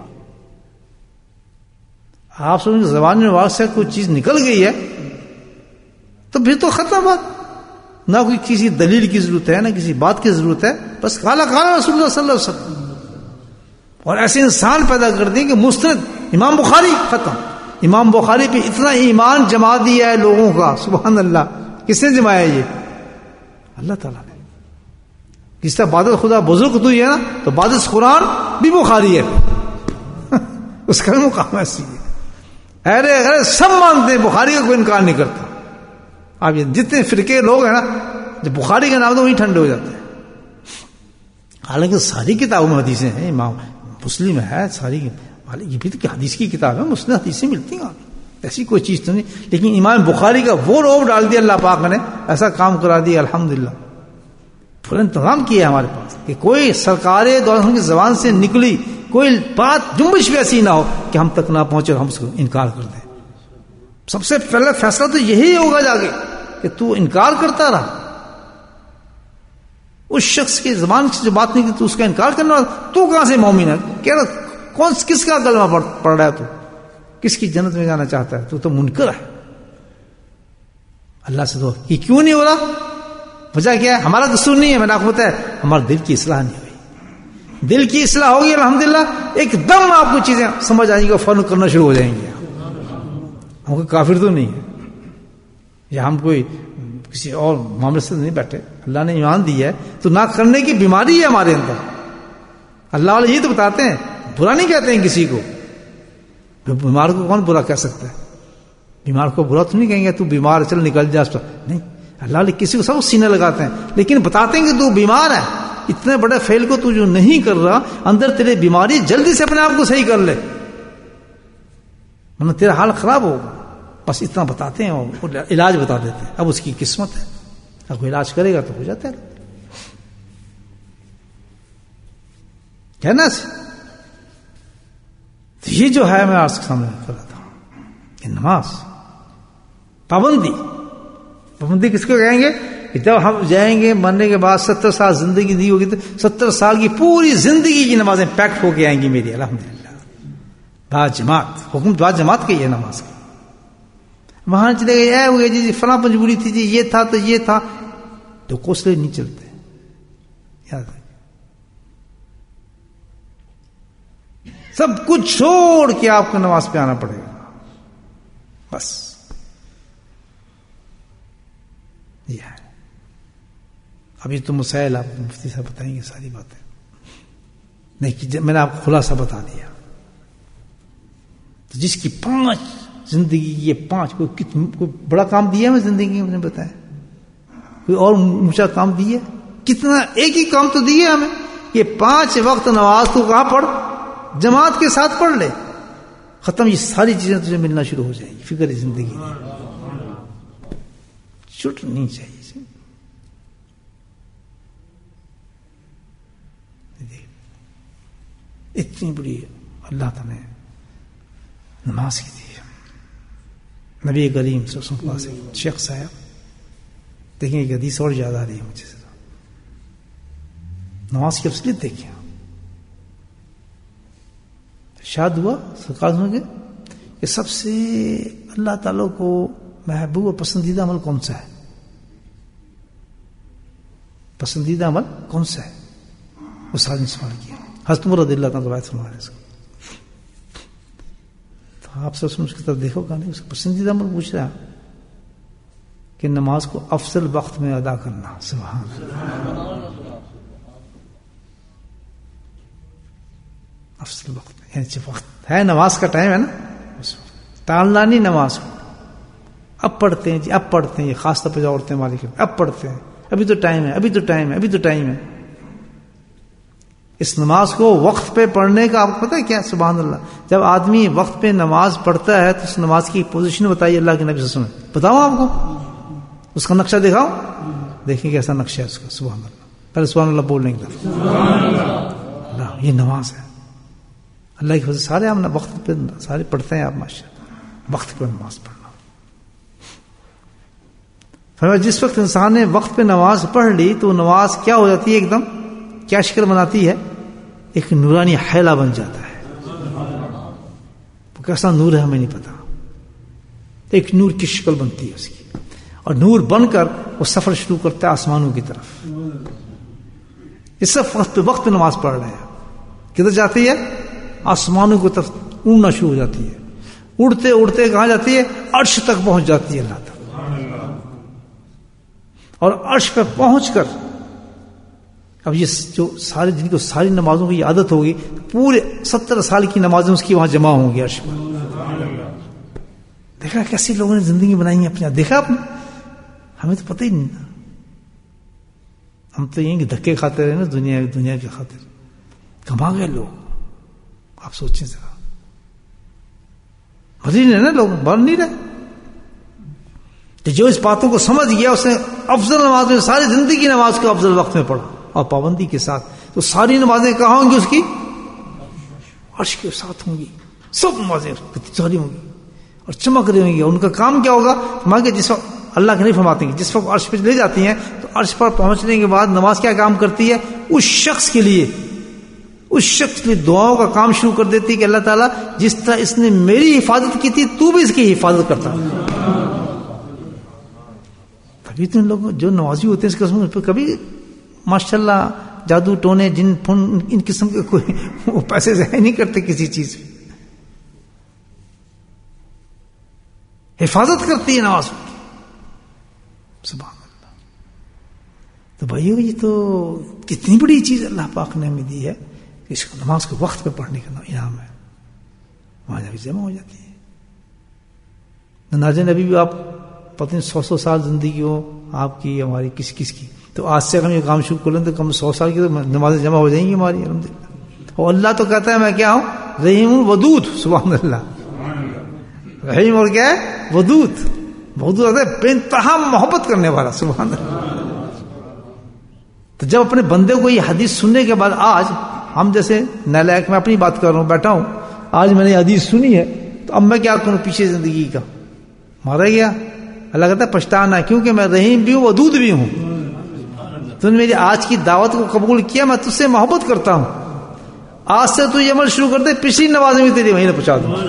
آپ سمجھیں زبان میں واقع سے کوئی چیز نکل گئی ہے تو پھر تو ختم بات. نہ کوئی کسی دلیل کی ضرورت ہے، نہ کسی بات کی ضرورت ہے، بس قال رسول اللہ صلی اللہ علیہ وسلم. اور ایسے انسان پیدا کر دیں کہ مستند امام بخاری ختم. امام بخاری پہ اتنا ایمان جما دیا ہے لوگوں کا، سبحان اللہ. کس نے جمایا یہ؟ اللہ تعالیٰ نے. جس طرح عبادت خدا بزرگ تو ہی ہے نا، تو عبادت قرآن بھی بخاری ہے اس کا مقام ایسی ہے. ارے سب مانتے ہیں، بخاری کا کوئی انکار نہیں کرتا. آپ یہ جتنے فرقے لوگ ہیں نا، جب بخاری کا نام تو وہیں ٹھنڈے ہو جاتے ہیں. حالانکہ ساری کتابوں میں حدیثیں ہیں، امام مسلم ہے، ساری یہ بھی تو حدیث کی کتاب ہے، مسلم حدیثیں ملتی ہیں، ایسی کوئی چیز تو نہیں. لیکن امام بخاری کا وہ روب ڈال دیا اللہ پاک نے، ایسا کام کرا دیا الحمدللہ. پورا انتظام کیا ہمارے پاس کہ کوئی سرکار دولت کی زبان سے نکلی کوئی بات جنبش بھی ایسی نہ ہو کہ ہم تک نہ پہنچے اور ہم اس کو انکار کر دیں. سب سے پہلا فیصلہ تو یہی ہوگا جاگے کہ تو انکار کرتا رہا. اس شخص کی زبان سے جو بات نہیں کی تو اس کا انکار کرنا، تو کہاں سے مومن ہے؟ کہہ رہا کس کا کلمہ پڑھ رہا ہے؟ تو کس کی جنت میں جانا چاہتا ہے؟ تو منکر ہے. اللہ سے تو یہ کیوں نہیں ہو رہا؟ وجہ کیا ہے؟ ہمارا قصور نہیں ہے، میں نے آپ کو بتایا، ہمارے دل کی اصلاح نہیں ہوئی. دل کی اصلاح ہوگی الحمدللہ، ایک دم آپ کو چیزیں سمجھ آئیں گی، فوراً کرنا شروع ہو جائیں گے. ہم کوئی کافر تو نہیں ہے، یا ہم کوئی کسی اور معاملے سے نہیں بیٹھے. اللہ نے ایمان دیا ہے تو نہ کرنے کی بیماری ہے ہمارے اندر. اللہ والے یہ تو بتاتے ہیں، برا نہیں کہتے ہیں کسی کو. بیمار کو کون برا کہہ سکتا ہے؟ بیمار کو برا تو نہیں کہیں گے تو بیمار چل نکل جا نہیں. اللہ نے کسی کو سب سینے لگاتے ہیں، لیکن بتاتے ہیں کہ تو بیمار ہے، اتنے بڑے فیل کو تو جو نہیں کر رہا، اندر تیرے بیماری، جلدی سے اپنے آپ کو صحیح کر لے ورنہ تیرا حال خراب ہوگا. بس اتنا بتاتے ہیں اور علاج بتا دیتے ہیں. اب اس کی قسمت ہے، اب وہ علاج کرے گا تو ہو جاتا ہے. کہنا یہ جو ہے میں آپ کے سامنے کر رہا تھا کہ نماز پابندی کس کو کہیں گے کہ جب ہم جائیں گے مرنے کے بعد 70 سال زندگی دی ہوگی تو 70 سال کی پوری زندگی کی نمازیں پیکٹ ہو کے آئیں گی میری الحمدللہ. بعد جماعت حکم بعد جماعت کی ہے نماز کا. وہاں چلے گئے اے ہوئے جی فلاں مجبوری تھی جی یہ تھا تو یہ تھا تو کوسلے نہیں چلتے. یاد ہے سب کچھ چھوڑ کے آپ کو نماز پہ آنا پڑے گا. بس یہ ہے. ابھی تو مسائل آپ مفتی صاحب بتائیں گے ساری باتیں، نہیں میں نے آپ کو خلاصہ بتا دیا. تو جس کی 5 زندگی، یہ 5 کوئی بڑا کام دیا ہے زندگی میں بتایا، کوئی اور اونچا کام دیا؟ کتنا ایک ہی کام تو دیا ہمیں، یہ 5 وقت نماز تو کہاں پڑھ، جماعت کے ساتھ پڑھ لے، ختم. یہ ساری چیزیں تجھے ملنا شروع ہو جائیں گی. فکر زندگی چھوٹ نہیں چاہیے. اتنی بڑی اللہ تعالیٰ نے نماز کی دی ہے. نبی کریم صلی اللہ علیہ وسلم شیخ صاحب دیکھیں ایک حدیث اور یاد آ رہی ہے مجھے سے، نماز کی افضلیت دیکھیں. شاد ہوا سرکار کے کہ سب سے اللہ تعالیٰ کو محبوب اور پسندیدہ عمل کون سا ہے؟ پسندیدہ عمل کون سا ہے؟ وہ سارے نے سوال کیا. حضرت عمر رضی اللہ تعالیٰ فرما رہے ہیں. تو آپ سب اس کی طرف دیکھو کہ نہیں، اس کا پسندیدہ عمل پوچھ رہا کہ نماز کو افضل وقت میں ادا کرنا. سبحان اللہ. افضل وقت یعنی وقت ہے نماز کا ٹائم ہے نا، ٹالنا نہیں نماز کو. اب پڑھتے ہیں جی اب پڑھتے ہیں، یہ خاص طور پہ جو عورتیں مالک اب پڑھتے ہیں، ابھی تو ٹائم ہے، ابھی تو ٹائم ہے، ابھی تو ٹائم ہے. اس نماز کو وقت پہ پڑھنے کا آپ کو پتہ ہے کیا؟ سبحان اللہ. جب آدمی وقت پہ نماز پڑھتا ہے تو اس نماز کی پوزیشن بتائیے اللہ کے نبی صلی اللہ علیہ وسلم. بتاؤں آپ کو اس کا نقشہ دکھاؤ، دیکھیں کیسا نقشہ ہے اس کا. سبحان اللہ. پہلے سبحان اللہ بولنے کی طرف اللہ، یہ نماز ہے اللہ کی وجہ. سارے ہم وقت پہ سارے پڑھتے ہیں آپ ماشاءاللہ، وقت پہ نماز پڑھنا. فرمایا جس وقت انسان نے وقت پہ نماز پڑھ لی تو نماز کیا ہو جاتی ہے؟ ایک دم کیا شکل بناتی ہے؟ ایک نورانی حیلہ بن جاتا ہے. وہ کیسا نور ہے ہمیں نہیں پتا. ایک نور کی شکل بنتی ہے اس کی، اور نور بن کر وہ سفر شروع کرتا ہے آسمانوں کی طرف. اس سب وقت پہ نماز پڑھ رہے ہیں، کدھر جاتی ہے؟ آسمانوں کی طرف اڑنا شروع ہو جاتی ہے. اڑتے اڑتے کہاں جاتی ہے؟ عرش تک پہنچ جاتی ہے اللہ تک. اور عرش پہ پہنچ کر اب یہ جو سارے جن کو ساری نمازوں کی عادت ہوگی، پورے 70 سال کی نمازیں اس کی وہاں جمع ہوں گی عرش پر. دیکھا کیسی لوگوں نے زندگی بنائی ہے اپنے، دیکھا آپ نے؟ ہمیں تو پتہ ہی نہیں تھا. ہم تو یہیں دھکے کھاتے رہے نا دنیا کے خاطر. کما گئے لوگ. آپ سوچیں ذرا، مزے نہیں نا، لوگ بن نہیں رہے. تو جو اس باتوں کو سمجھ گیا اس نے افضل نماز میں ساری زندگی نماز کو افضل وقت میں پڑھا اور پابندی کے ساتھ، تو ساری نمازیں کہاں ہوں گی؟ اس کی عرش کے ساتھ ہوں گی. سب نمازیں ساری ہوں گی اور چمک رہی ہوں گی. اور ان کا کام کیا ہوگا؟ کہ جس وقت اللہ کے نہیں فرماتے ہیں جس وقت عرش پہ لے جاتی ہیں تو عرش پر پہنچنے کے بعد نماز کیا کام کرتی ہے؟ اس شخص کے لیے دعاؤں کا کام شروع کر دیتی ہے کہ اللہ تعالیٰ جس طرح اس نے میری حفاظت کی تھی تو بھی اس کی حفاظت کرتا. تبھی تو ان لوگ جو نمازی ہوتے ہیں اس قسم پہ کبھی ماشاءاللہ جادو ٹونے جن پھن ان قسم کے کوئی وہ پیسے ضائع نہیں کرتے کسی چیز پہ. حفاظت کرتی ہے نماز کی. سبحان اللہ. تو بھائیو یہ تو کتنی بڑی چیز اللہ پاک نے ہمیں دی ہے کہ اس کو نماز کو وقت پہ پڑھنے کا انعام ہے. وہاں جا کے جمع ہو جاتی ہے. ناظرین ابھی بھی آپ پتہ نہیں 100 سال زندگی ہو آپ کی ہماری کس کی. تو آج سے ہم یہ کام شروع کر لیں تو کم 100 سال کی تو نمازیں جمع ہو جائیں گی ہماری الحمدللہ. اور اللہ تو کہتا ہے میں کیا ہوں؟ رحیم ودود. سبحان اللہ. رحیم اور کیا ہے؟ ودود. ودود ہے بے انتہا محبت کرنے والا. سبحان اللہ. تو جب اپنے بندے کو یہ حدیث سننے کے بعد آج ہم جیسے نالائق، میں اپنی بات کر رہا ہوں، بیٹھا ہوں، آج میں نے یہ حدیث سنی ہے تو اب میں کیا کروں پیچھے زندگی کا؟ مارا گیا. اللہ کہتا ہے پچھتانا، کیونکہ میں رحیم بھی ہوں ودود بھی ہوں. تو نے میری آج کی دعوت کو قبول کیا، میں تجھ سے محبت کرتا ہوں. آج سے تو یہ عمل شروع کرتے پچھلی نماز میں تیری وہیں پہنچا دوں،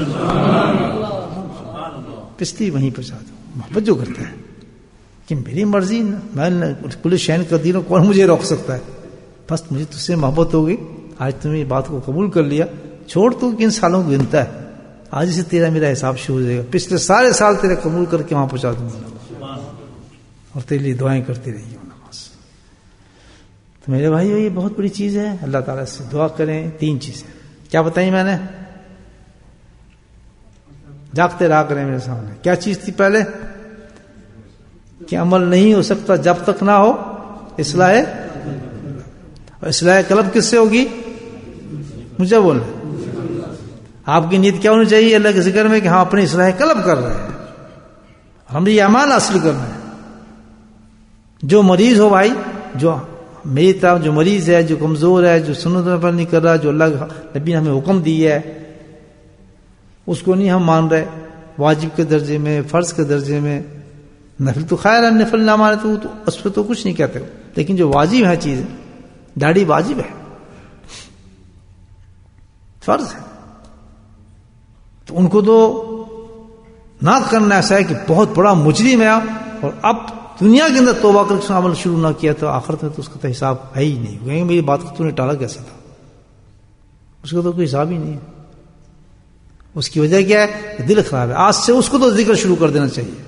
پچھلی وہیں پہنچا دوں. محبت جو کرتا ہے کہ میری مرضی، میں کل شین کر دی، کون مجھے روک سکتا ہے؟ بس مجھے تجھ سے محبت ہو گئی، آج تم نے بات کو قبول کر لیا. چھوڑ تو کن سالوں کو گنتا ہے، آج سے تیرا میرا حساب شروع ہو جائے گا. پچھلے سارے سال تیرے قبول کر کے وہاں پہنچا دوں گا اور تیرے لیے دعائیں کرتی رہی ہوں نماز. تو میرے بھائی یہ بہت بڑی چیز ہے. اللہ تعالیٰ سے دعا کریں. 3 چیزیں کیا بتائیں میں نے؟ جاگتے رہا کریں میرے سامنے. کیا چیز تھی پہلے؟ کہ عمل نہیں ہو سکتا جب تک نہ ہو اصلاح. اور اصلاح قلب کس سے ہوگی؟ مجھے بولنا. آپ کی نیت کیا ہونی چاہیے اللہ کے ذکر میں؟ کہ ہم اپنی اصلاح قلب کر رہے ہیں، ہم نے یہ امان حاصل کرنا ہے. جو مریض ہو بھائی، جو میری طرف جو مریض ہے، جو کمزور ہے، جو سنت میں عمل نہیں کر رہا، جو اللہ نبی نے ہمیں حکم دی ہے اس کو نہیں ہم مان رہے، واجب کے درجے میں، فرض کے درجے میں. نفل تو خیر ہے، نفل نہ مانے تو اس پہ تو کچھ نہیں کہتے، لیکن جو واجب ہے چیز، داڑھی واجب ہے، فرض ہے. تو ان کو تو نہ کرنا ایسا ہے کہ بہت بڑا مجرم ہے اور اب دنیا کے اندر توبہ کر کے عمل شروع نہ کیا تو آخرت میں تو اس کا تو حساب ہے ہی نہیں. کہیں میری بات کو تو نے ٹالا کیسے تھا؟ اس کا تو کوئی حساب ہی نہیں ہے. اس کی وجہ کیا ہے؟ دل خراب ہے. آج سے اس کو تو ذکر شروع کر دینا چاہیے.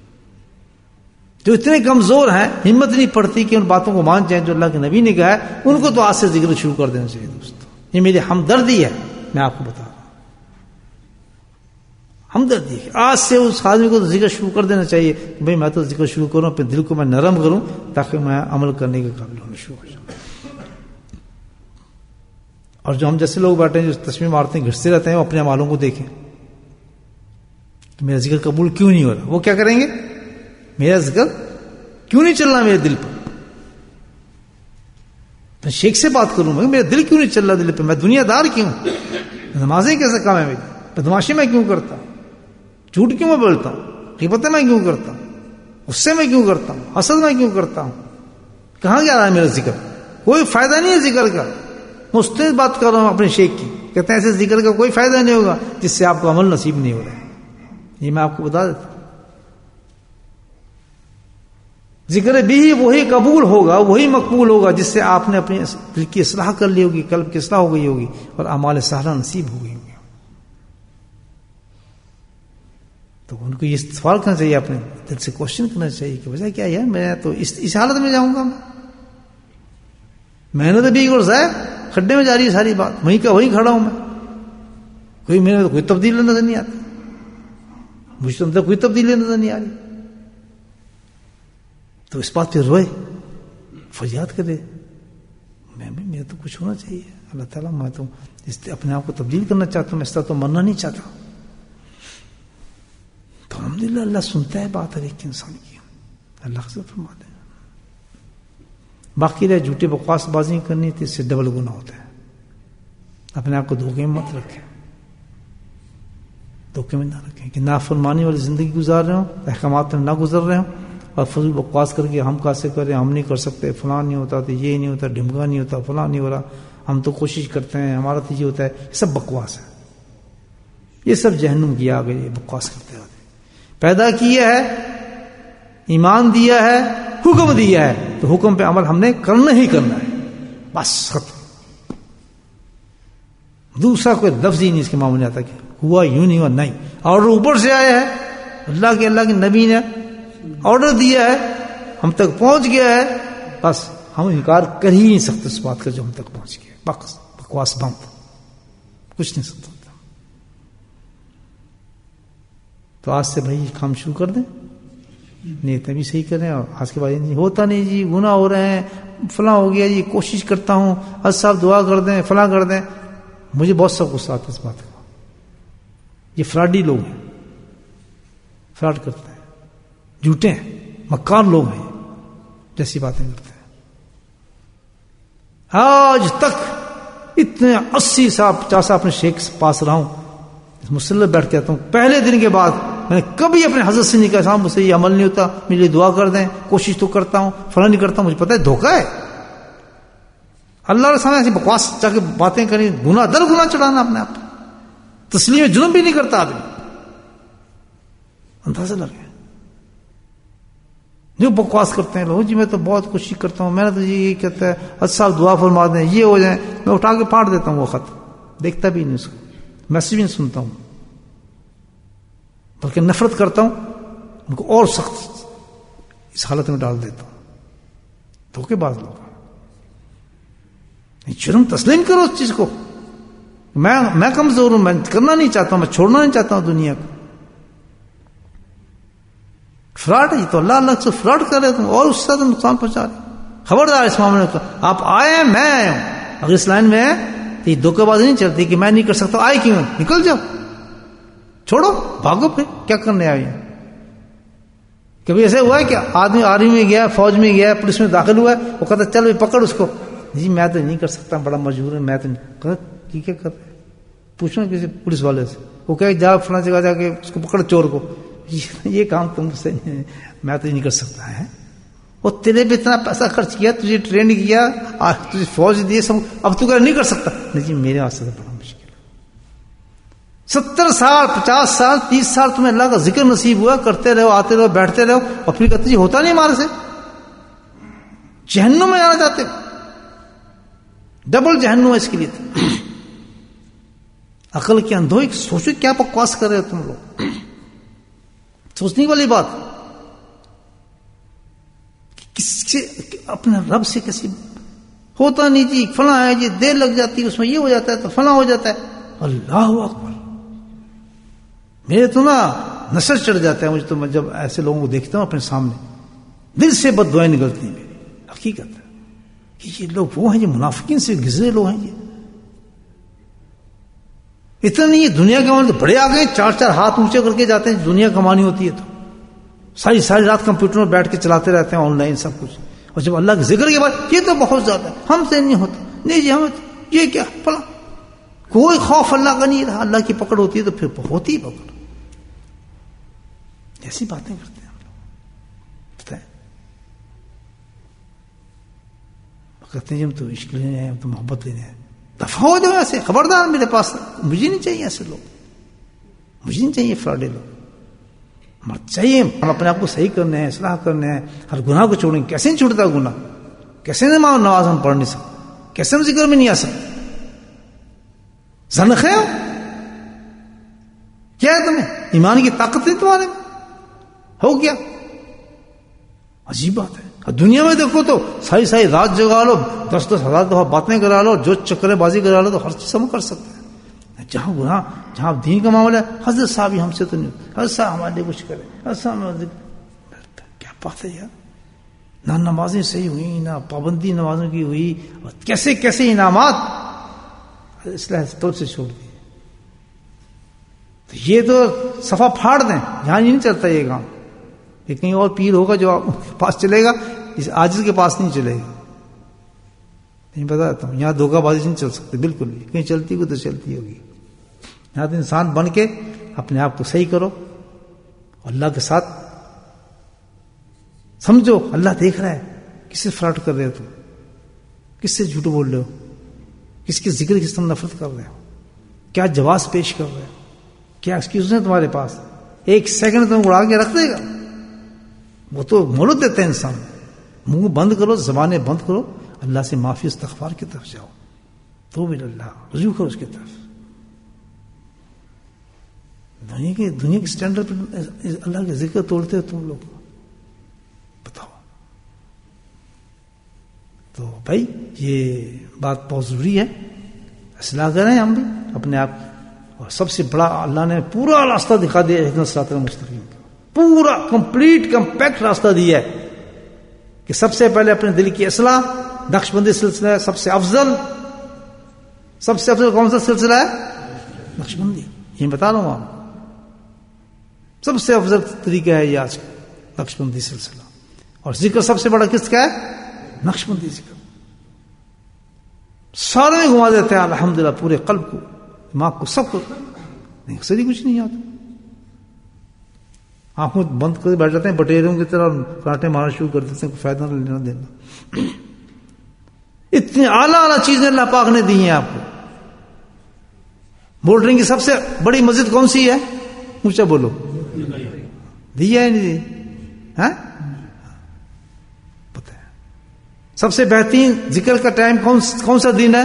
جو اتنے کمزور ہیں، ہمت نہیں پڑتی کہ ان باتوں کو مان جائیں جو اللہ کے نبی نے کہا ہے، ان کو تو آج سے ذکر شروع کر دینا چاہیے. دوستو یہ میری ہمدردی ہے، میں آپ کو بتا رہا ہوں، ہمدردی ہے. آج سے اس آدمی کو تو ذکر شروع کر دینا چاہیے کہ بھائی میں تو ذکر شروع کروں، اپنے دل کو میں نرم کروں تاکہ میں عمل کرنے کے قابل ہونا شروع ہو جاؤں. اور جو ہم جیسے لوگ بیٹھے ہیں جو تسبیح مارتے ہیں، گھستے رہتے ہیں، وہ اپنے اعمالوں کو دیکھیں کہ میرا ذکر قبول کیوں نہیں ہو رہا. وہ کیا کریں گے؟ میرا ذکر کیوں نہیں چل رہا میرے دل پر؟ میں شیخ سے بات کروں، میرا دل کیوں نہیں چل رہا دل پہ؟ میں دنیا دار کیوں؟ نمازیں کیسے کام ہے میری؟ بدماشی میں کیوں کرتا ہوں؟ جھوٹ کیوں میں بولتا ہوں؟ غیبتیں میں کیوں کرتا ہوں؟ غصے میں کیوں کرتا ہوں؟ حسد میں کیوں کرتا ہوں؟ کہاں جا رہا ہے میرا ذکر؟ کوئی فائدہ نہیں ہے ذکر کا. مستند بات کر رہا ہوں اپنے شیخ کی، کہتے ہیں ایسے ذکر کا کوئی فائدہ نہیں ہوگا جس سے آپ کو عمل نصیب نہیں ہو رہا ہے. یہ میں آپ کو بتا دیتا ہوں. ذکر بھی وہی قبول ہوگا، وہی مقبول ہوگا جس سے آپ نے اپنے دل کی اصلاح کر لی ہوگی، قلب کی اصلاح ہو گئی ہوگی اور اعمال صالحہ نصیب ہو گئی ہوگی. تو ان کو یہ سوال کرنا چاہیے، اپنے دل سے کوشچن کرنا چاہیے کہ وجہ کیا ہے؟ میں تو اس حالت میں جاؤں گا، میں نے تو بھی گرزایا کھڈے میں جا رہی ہے ساری بات، وہیں کا وہیں کھڑا ہوں میں. کوئی میرے تو کوئی تبدیلی نظر نہیں آتی، مجھ تو اندر کوئی تبدیلی نظر نہیں آ رہی. تو اس بات پہ روئے، فریاد کرے، میرے تو کچھ ہونا چاہیے. اللہ تعالیٰ میں تو اپنے آپ کو تبدیل کرنا چاہتا ہوں، میں اس طرح تو مرنا نہیں چاہتا. تو الحمدللہ اللہ سنتا ہے بات ہر ایک انسان کی. اللہ سے فرما دے. باقی رہے جھوٹے بکواس بازی کرنی تو اس سے ڈبل گناہ ہوتا ہے. اپنے آپ کو دھوکے میں مت رکھیں، دھوکے میں نہ رکھیں کہ نافرمانی والی زندگی گزار رہے ہوں، احکامات میں نہ گزر رہے ہوں اور فضول بکواس کر کے ہم کیسے کریں، ہم نہیں کر سکتے، فلاں نہیں ہوتا تو یہ نہیں ہوتا، ڈھمکا نہیں ہوتا، فلاں نہیں ہو رہا، ہم تو کوشش کرتے ہیں، ہمارا تو یہ ہوتا ہے. یہ سب بکواس ہے، یہ سب جہنم کی آگ ہے. یہ بکواس کرتے ہوتے پیدا کیا ہے، ایمان دیا ہے، حکم دیا ہے، تو حکم پہ عمل ہم نے کرنا ہی کرنا ہے، بس ختم. دوسرا کوئی لفظ ہی نہیں اس کے معاملے آتا کہ ہوا یوں نہیں ہوا، نہیں. آرڈر اوپر سے آیا ہے، اللہ کے نبی نے آرڈر دیا ہے، ہم تک پہنچ گیا ہے، بس ہم انکار کر ہی نہیں سکتے اس بات کا جو ہم تک پہنچ گیا. بکواس بند، کچھ نہیں سکتا. تو آج سے بھائی کام شروع کر دیں. نیت بھی صحیح کریں اور آج کے بعد نہیں ہوتا نہیں جی، گناہ ہو رہے ہیں، فلاں ہو گیا جی، کوشش کرتا ہوں، حضرت صاحب دعا کر دیں، فلاں کر دیں. مجھے بہت سا غصہ آتا ہے اس بات کا. یہ فراڈی لوگ ہیں، فراڈ کرتے ہیں، جھوٹے ہیں، مکار لوگ ہیں، جیسی باتیں کرتے ہیں. آج تک اتنے 80 سال 50 سال اپنے شیخ کے پاس رہا ہوں، مسلح بیٹھ کے آتا ہوں، پہلے دن کے بعد میں نے کبھی اپنے حضرت سے نہیں کہا صاحب مجھ سے یہ عمل نہیں ہوتا، میرے لیے دعا کر دیں، کوشش تو کرتا ہوں، فلاں نہیں کرتا ہوں. مجھے پتا ہے دھوکہ ہے. اللہ کے سامنے ایسی بکواس جا کے باتیں کریں، گناہ در گناہ چڑھانا اپنے آپ. تسلیم جرم بھی نہیں کرتا آدمی. اندازہ لگے جو بکواس کرتے ہیں لوگ، جی میں تو بہت کوشش کرتا ہوں، میں نے تو یہ کہتا ہے حضرت صاحب دعا فرما دیں، یہ ہو جائیں. میں اٹھا کے پھاڑ دیتا ہوں وہ خط، دیکھتا بھی نہیں اس کو، میسج بھی نہیں سنتا ہوں، بلکہ نفرت کرتا ہوں ان کو اور سخت اس حالت میں ڈال دیتا ہوں. دھوکے باز لوگ. جرم تسلیم کرو اس چیز کو. میں کمزور ہوں، میں کرنا نہیں چاہتا ہوں، میں چھوڑنا نہیں چاہتا ہوں دنیا کو. فراڈ ہے تو اللہ اللہ سے فراڈ کر رہے تم اور اس سے نقصان پہنچا رہے. خبردار اس معاملے میں آپ آئے ہیں، میں آیا ہوں. اگر اس لائن میں ہے تو یہ دھوکے بازی نہیں چلتی کہ میں نہیں کر سکتا. آئے کیوں؟ نکل جاؤ، چھوڑو، بھاگو. پھر کیا کرنے آئے ہیں؟ کبھی ایسے ہوا ہے کہ آدمی آرمی میں گیا، فوج میں گیا، پولیس میں داخل ہوا ہے، وہ کہتا ہے چل پکڑ اس کو. جی میں تو نہیں کر سکتا، بڑا مجبور ہے، میں تو نہیں. کیا کر رہے؟ پوچھنا کسی پولیس والے سے. وہ کہے جا فلاں جگہ جا کے اس کو پکڑ، چور کو. یہ کام تم سے نہیں، میں تو نہیں کر سکتا ہے. وہ تیرے پہ اتنا پیسہ خرچ کیا، تجھے ٹرین کیا، تجھے فوج دی سب، اب تو نہیں کر سکتا. نہیں جی میرے واسطے تو بڑا مشکل ہے. 70 سال 50 سال 30 سال تمہیں اللہ کا ذکر نصیب ہوا، کرتے رہو، آتے رہو، بیٹھتے رہو، اور پھر کہتے جی ہوتا نہیں ہمارے سے. جہنم میں آنا چاہتے، ڈبل جہنم ہے اس کے لیے. عقل کے اندھو سوچو کیا بکواس کر رہے ہو تم لوگ. سوچنے والی بات کس سے اپنے رب سے کیسی ہوتا نہیں جی، فلاں ہے جی، دیر لگ جاتی ہے اس میں، یہ ہو جاتا ہے تو فلاں ہو جاتا ہے. اللہ اکبر. میرے تو نا نشر چڑھ جاتا ہے مجھے تو، میں جب ایسے لوگوں کو دیکھتا ہوں اپنے سامنے دل سے بد دعائیں نکلتی ہیں میری. حقیقت ہے کہ یہ لوگ وہ ہیں جو منافقین سے گزرے لوگ ہیں. یہ اتنا نہیں ہے، دنیا کمانے تو بڑے آ گئے، 4 ہاتھ اونچے کر کے جاتے ہیں. دنیا کمانی ہوتی ہے تو ساری رات کمپیوٹر میں بیٹھ کے چلاتے رہتے ہیں، آن لائن سب کچھ. اور جب اللہ کے ذکر کے بعد یہ تو بہت زیادہ ہے، ہم سے نہیں ہوتا، نہیں جی ہمیں یہ کیا فلاں. کوئی خوف اللہ کا نہیں رہا. اللہ کی پکڑ ہوتی ہے تو پھر ہوتی ہی پکڑ. ایسی باتیں کرتے ہیں ہم لوگ. پتہ ہے کہتے ہیں ہم تو عشق لینے ہیں، ہم تو محبت لینے ہیں. دفع ہو جاؤ ایسے. خبردار میرے پاس مجھے نہیں چاہیے ایسے لوگ، مجھے نہیں چاہیے فراڈے لوگ. چاہیے ہم اپنے آپ کو صحیح کرنے ہیں، اصلاح کرنے ہیں، ہر گناہ کو چھوڑیں. کیسے نہیں چھوڑتا گناہ؟ کیسے نماز ہم پڑھ نہیں سکتے؟ کیسے ہم ذکر میں نہیں آ سکتے؟ زنخے ہو کیا ہے تمہیں؟ ایمان کی طاقت نہیں تمہارے میں ہو کیا؟ عجیب بات ہے. دنیا میں دیکھو تو ساری رات جگا لو، 10 ہزار دفعہ باتیں کرا لو، جو چکرے بازی کرا لو، تو ہر چیز ہم کر سکتے ہیں. جہاں گناہ، جہاں دین کا معاملہ ہے، حضرت صاحب ہی ہم سے تو نہیں، حضرت صاحب ہمارے لیے کچھ کرے، حضرت صاحب. کیا بات ہے یار. نہ نمازیں صحیح ہوئی، نہ پابندی نمازوں کی ہوئی، اور کیسے انعامات اصلاح طور سے چھوڑ دیے. تو یہ تو صفا پھاڑ دیں، یہاں نہیں چلتا یہ کام. یہ کہیں اور پیر ہوگا جو آپ کے پاس چلے گا، اس عاجز کے پاس نہیں چلے گا. نہیں بتاتا ہوں، یہاں دھوکہ بازی نہیں چل سکتے بالکل بھی. کہیں چلتی ہوگی تو چلتی ہوگی. یہاں تو انسان بن کے اپنے آپ کو صحیح کرو، اللہ کے ساتھ سمجھو اللہ دیکھ رہا ہے. کس سے فراڈ کر رہے ہو تم؟ کس سے جھوٹ بول رہے ہو؟ کس کے ذکر کی تم نفرت کر رہے ہو؟ کیا جواز پیش کر رہے ہو؟ کیا ایکسکیوز ہے تمہارے پاس؟ 1 سیکنڈ تم اڑا کے رکھ دے گا. وہ تو مولت دیتے ہیں انسان. منہ بند کرو، زبانیں بند کرو، اللہ سے معافی استغفار کی طرف جاؤ، توب اللہ، رجوع کرو اس کی طرف. دنیا کے سٹینڈرڈ پر اللہ کے ذکر توڑتے ہو تم لوگ. بتاؤ. تو بھائی یہ بات بہت ضروری ہے. اصلاح کریں ہم بھی اپنے آپ. اور سب سے بڑا اللہ نے پورا راستہ دکھا دیا ہے صراط المستقیم کا. پورا کمپلیٹ کمپیکٹ راستہ دیا ہے کہ سب سے پہلے اپنے دل کی اصلاح. نقشبندی سلسلہ ہے سب سے افضل کون سا سلسلہ ہے؟ نقشبندی. یہ بتا رہا ہوں آپ، سب سے افضل طریقہ ہے یہ آج کا نقشبندی سلسلہ. اور ذکر سب سے بڑا کس کا ہے؟ نقشبندی ذکر. سارے میں گھما دیتے ہیں الحمدللہ، پورے قلب کو، دماغ کو، سب کو. نہیں سری کچھ نہیں آتا. آنکھوں بند کر بیٹھ جاتے ہیں بٹیروں کی طرح، کانٹے مارنا شروع کر دیتے ہیں، کوئی فائدہ نہ لینا دینا. اتنی اعلیٰ چیزیں اللہ پاک نے دی ہیں آپ کو. بول رہے ہیں کہ سب سے بڑی مسجد کون سی ہے؟ اونچا بولو. دیا ہے نہیں دی؟ ہاں پتہ ہے. سب سے بہترین ذکر کا ٹائم کون سا دن ہے؟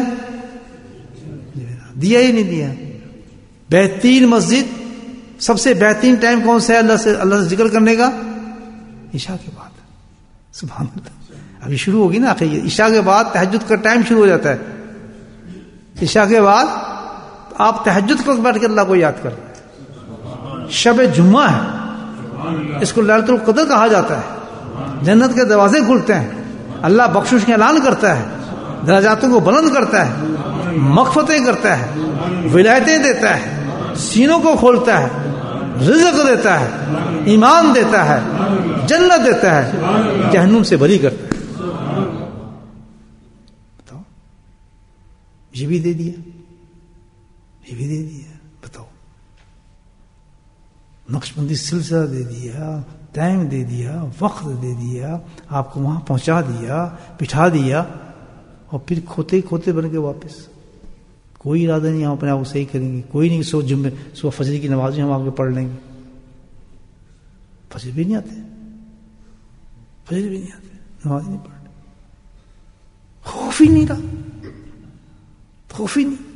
دیا ہی نہیں دیا. بہترین مسجد، سب سے بہترین ٹائم کون سا ہے اللہ سے ذکر کرنے کا؟ عشاء کے بعد. سبحان اللہ. ابھی شروع ہوگی نا آخر. عشاء کے بعد تہجد کا ٹائم شروع ہو جاتا ہے. عشاء کے بعد آپ تہجد کو بیٹھ کے اللہ کو یاد کر رہے ہیں. شب جمعہ ہے، اس کو لیلۃ القدر کہا جاتا ہے. جنت کے دروازے کھلتے ہیں، اللہ بخشش کا اعلان کرتا ہے، درجاتوں کو بلند کرتا ہے، مغفرتیں کرتا ہے، ولایتیں دیتا ہے، سینوں کو کھولتا ہے، رزق دیتا ہے، ایمان دیتا ہے، جنت دیتا ہے، جہنم سے بری کرتا ہے. بتاؤ، یہ بھی دے دیا، یہ بھی دے دیا. بتاؤ، نقشبندی سلسلہ دے دیا، ٹائم دے دیا، وقت دے دیا، آپ کو وہاں پہنچا دیا، بٹھا دیا، اور پھر کھوتے کھوتے بن کے واپس. کوئی ارادہ نہیں ہم اپنے آپ کو صحیح کریں گے. کوئی نہیں صبح فجر کی نماز ہم آگے پڑھ لیں گے. فجر بھی نہیں آتے، فجر بھی نہیں آتے، نماز نہیں پڑھتے. خوف ہی نہیں رہا، خوف ہی نہیں.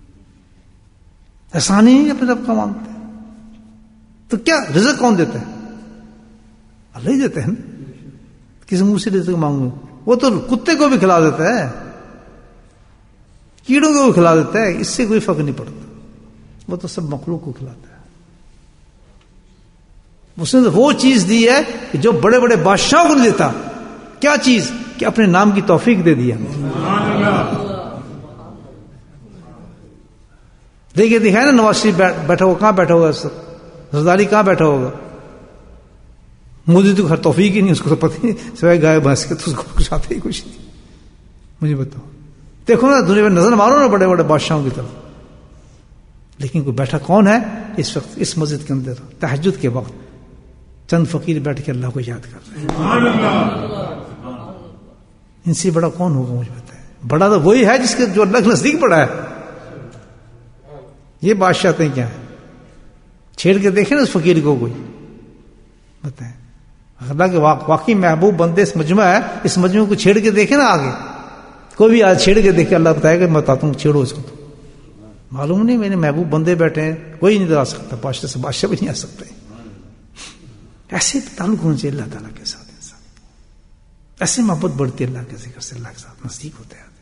احسان ہی نہیں اپنے رب کا مانگتے. تو کیا رزق کون دیتا ہے؟ اللہ ہی دیتے ہیں. کس منہ سے رزق مانگوں؟ وہ تو کتے کو بھی کھلا دیتا ہے، کیڑوں کو بھی کھلا دیتا ہے. اس سے کوئی فرق نہیں پڑتا. وہ تو سب مخلوق کو کھلاتا ہے. اس نے تو وہ چیز دی ہے کہ جو بڑے بڑے بادشاہوں کو نہیں دیتا. کیا چیز؟ کہ اپنے نام کی توفیق دے دیا. دیکھیے دکھائے نا نواز شریف بیٹھا ہوگا. کہاں بیٹھا ہوگا؟ زرداری کہاں بیٹھا ہوگا؟ مودی تو ہر توفیق ہی نہیں، اس کو تو پتہ نہیں سوائے گائے بھینس کے، تو اس کو کچھ آتا ہی کچھ نہیں. مجھے بتاؤ، دیکھو نا دنیا میں نظر مارو نا بڑے بڑے بادشاہوں کی طرف، لیکن کوئی بیٹھا کون ہے اس وقت اس مسجد کے اندر تہجد کے وقت؟ چند فقیر بیٹھ کے اللہ کو یاد کر رہے ہیں. ان سے بڑا کون ہوگا؟ مجھے بتائیں. بڑا تو وہی ہے جس کے جو اللہ کے نزدیک بڑا ہے. یہ بادشاہتیں کیا ہے؟ چھیڑ کے دیکھیں نا اس فقیر کو کوئی، بتائیں. اللہ کے واقعی محبوب بندے اس مجمع ہے، اس مجمع کو چھیڑ کے دیکھیں نا. آگے کوئی بھی آج چھیڑ کے دیکھے، اللہ بتائے گا میں بتاتا ہوں چھیڑو اس کو. تو معلوم نہیں میرے محبوب بندے بیٹھے ہیں، کوئی نہیں آ سکتا. بادشاہ سے بادشاہ بھی نہیں آ سکتے. ایسے تعلق ہونا چاہیے اللہ تعالیٰ کے ساتھ. انسان ایسے محبت بڑھتی ہے اللہ کے ذکر سے، اللہ کے ساتھ نزدیک ہوتے ہیں.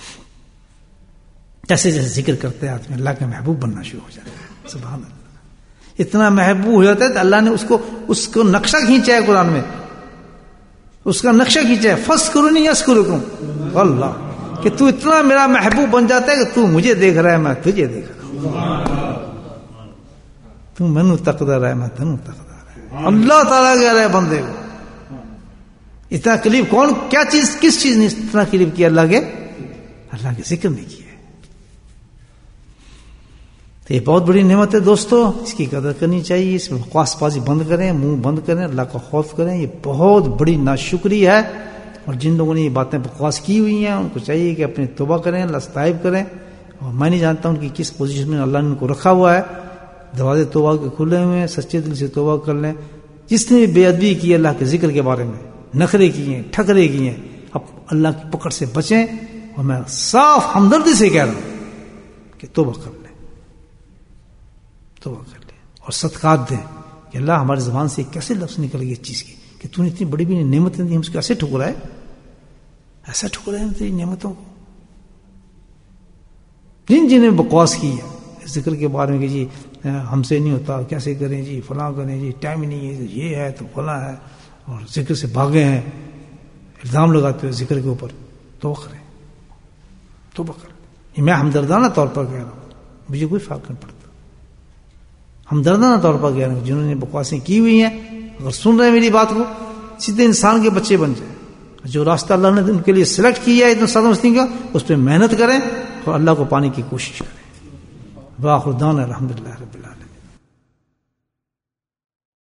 جیسے جیسے ذکر کرتے ہیں آدمی اللہ کے محبوب بننا شروع ہو جاتا ہے. سبحان اللہ. اتنا محبوب ہو جاتا ہے تو اللہ نے اس کو نقشہ کھینچا ہے قرآن میں. اس کا نقشہ کھینچا ہے، فَاذْكُرُونِي يَذْكُرُكُمْ. اللہ کہ تو اتنا میرا محبوب بن جاتا ہے کہ تو مجھے دیکھ رہا ہے، میں تجھے دیکھ رہا ہوں. تو مینو تقدر ہے، میں تینوں تقدر ہے. اللہ تعالیٰ کہہ رہے بندے کو اتنا قریب کون، کیا چیز، کس چیز نے اتنا قریب کیا؟ اللہ کے ذکر میں کیا. تو یہ بہت بڑی نعمت ہے دوستو، اس کی قدر کرنی چاہیے. اس میں بکواس بازی بند کریں، منہ بند کریں، اللہ کا خوف کریں. یہ بہت بڑی ناشکری ہے. اور جن لوگوں نے یہ باتیں بکواس کی ہوئی ہیں ان کو چاہیے کہ اپنی توبہ کریں، اللہ سے طائب کریں. اور میں نہیں جانتا ان کی کس پوزیشن میں اللہ نے ان کو رکھا ہوا ہے. دروازے توبہ کے کھلے ہوئے ہیں، سچے دل سے توبہ کر لیں. جس نے بھی بے ادبی کی اللہ کے ذکر کے بارے میں، نخرے کیے، ٹھکرے کیے، اب اللہ کی پکڑ سے بچیں. اور میں صاف ہمدردی سے کہہ رہا ہوں کہ توبہ کر لیں، توبہ کر لیں اور صدقات دیں. کہ اللہ ہماری زبان سے کیسے لفظ نکل گئی اس چیز کی کہ تو نے اتنی بڑی بڑی نعمتیں دی، ہم اس کو ایسے ٹھکرائے، ایسا ٹھکرائے تیری نعمتوں کو. جن نے بکواس کی ہے ذکر کے بارے میں کہ جی ہم سے نہیں ہوتا، کیسے کریں جی، فلاں کریں جی، ٹائم ہی نہیں ہے، یہ ہے تو فلاں ہے، اور ذکر سے بھاگے ہیں، الزام لگاتے ہوئے ذکر کے اوپر، توبہ کریں، توبہ کریں۔ میں ہمدردانہ طور پر کہہ رہا ہوں، مجھے کوئی فرق نہیں پڑتا، ہمدردانہ طور پر کہہ رہا ہوں، جنہوں نے بکواسیں کی ہوئی ہیں اگر سن رہے ہیں میری بات کو، سیدھے انسان کے بچے بن جائیں، جو راستہ اللہ نے ان کے لیے سلیکٹ کیا ہے اتنا سادہ مستی کا، اس پہ محنت کریں اور اللہ کو پانے کی کوشش کریں۔ وآخر دعوانا الحمدللہ رب العالمین۔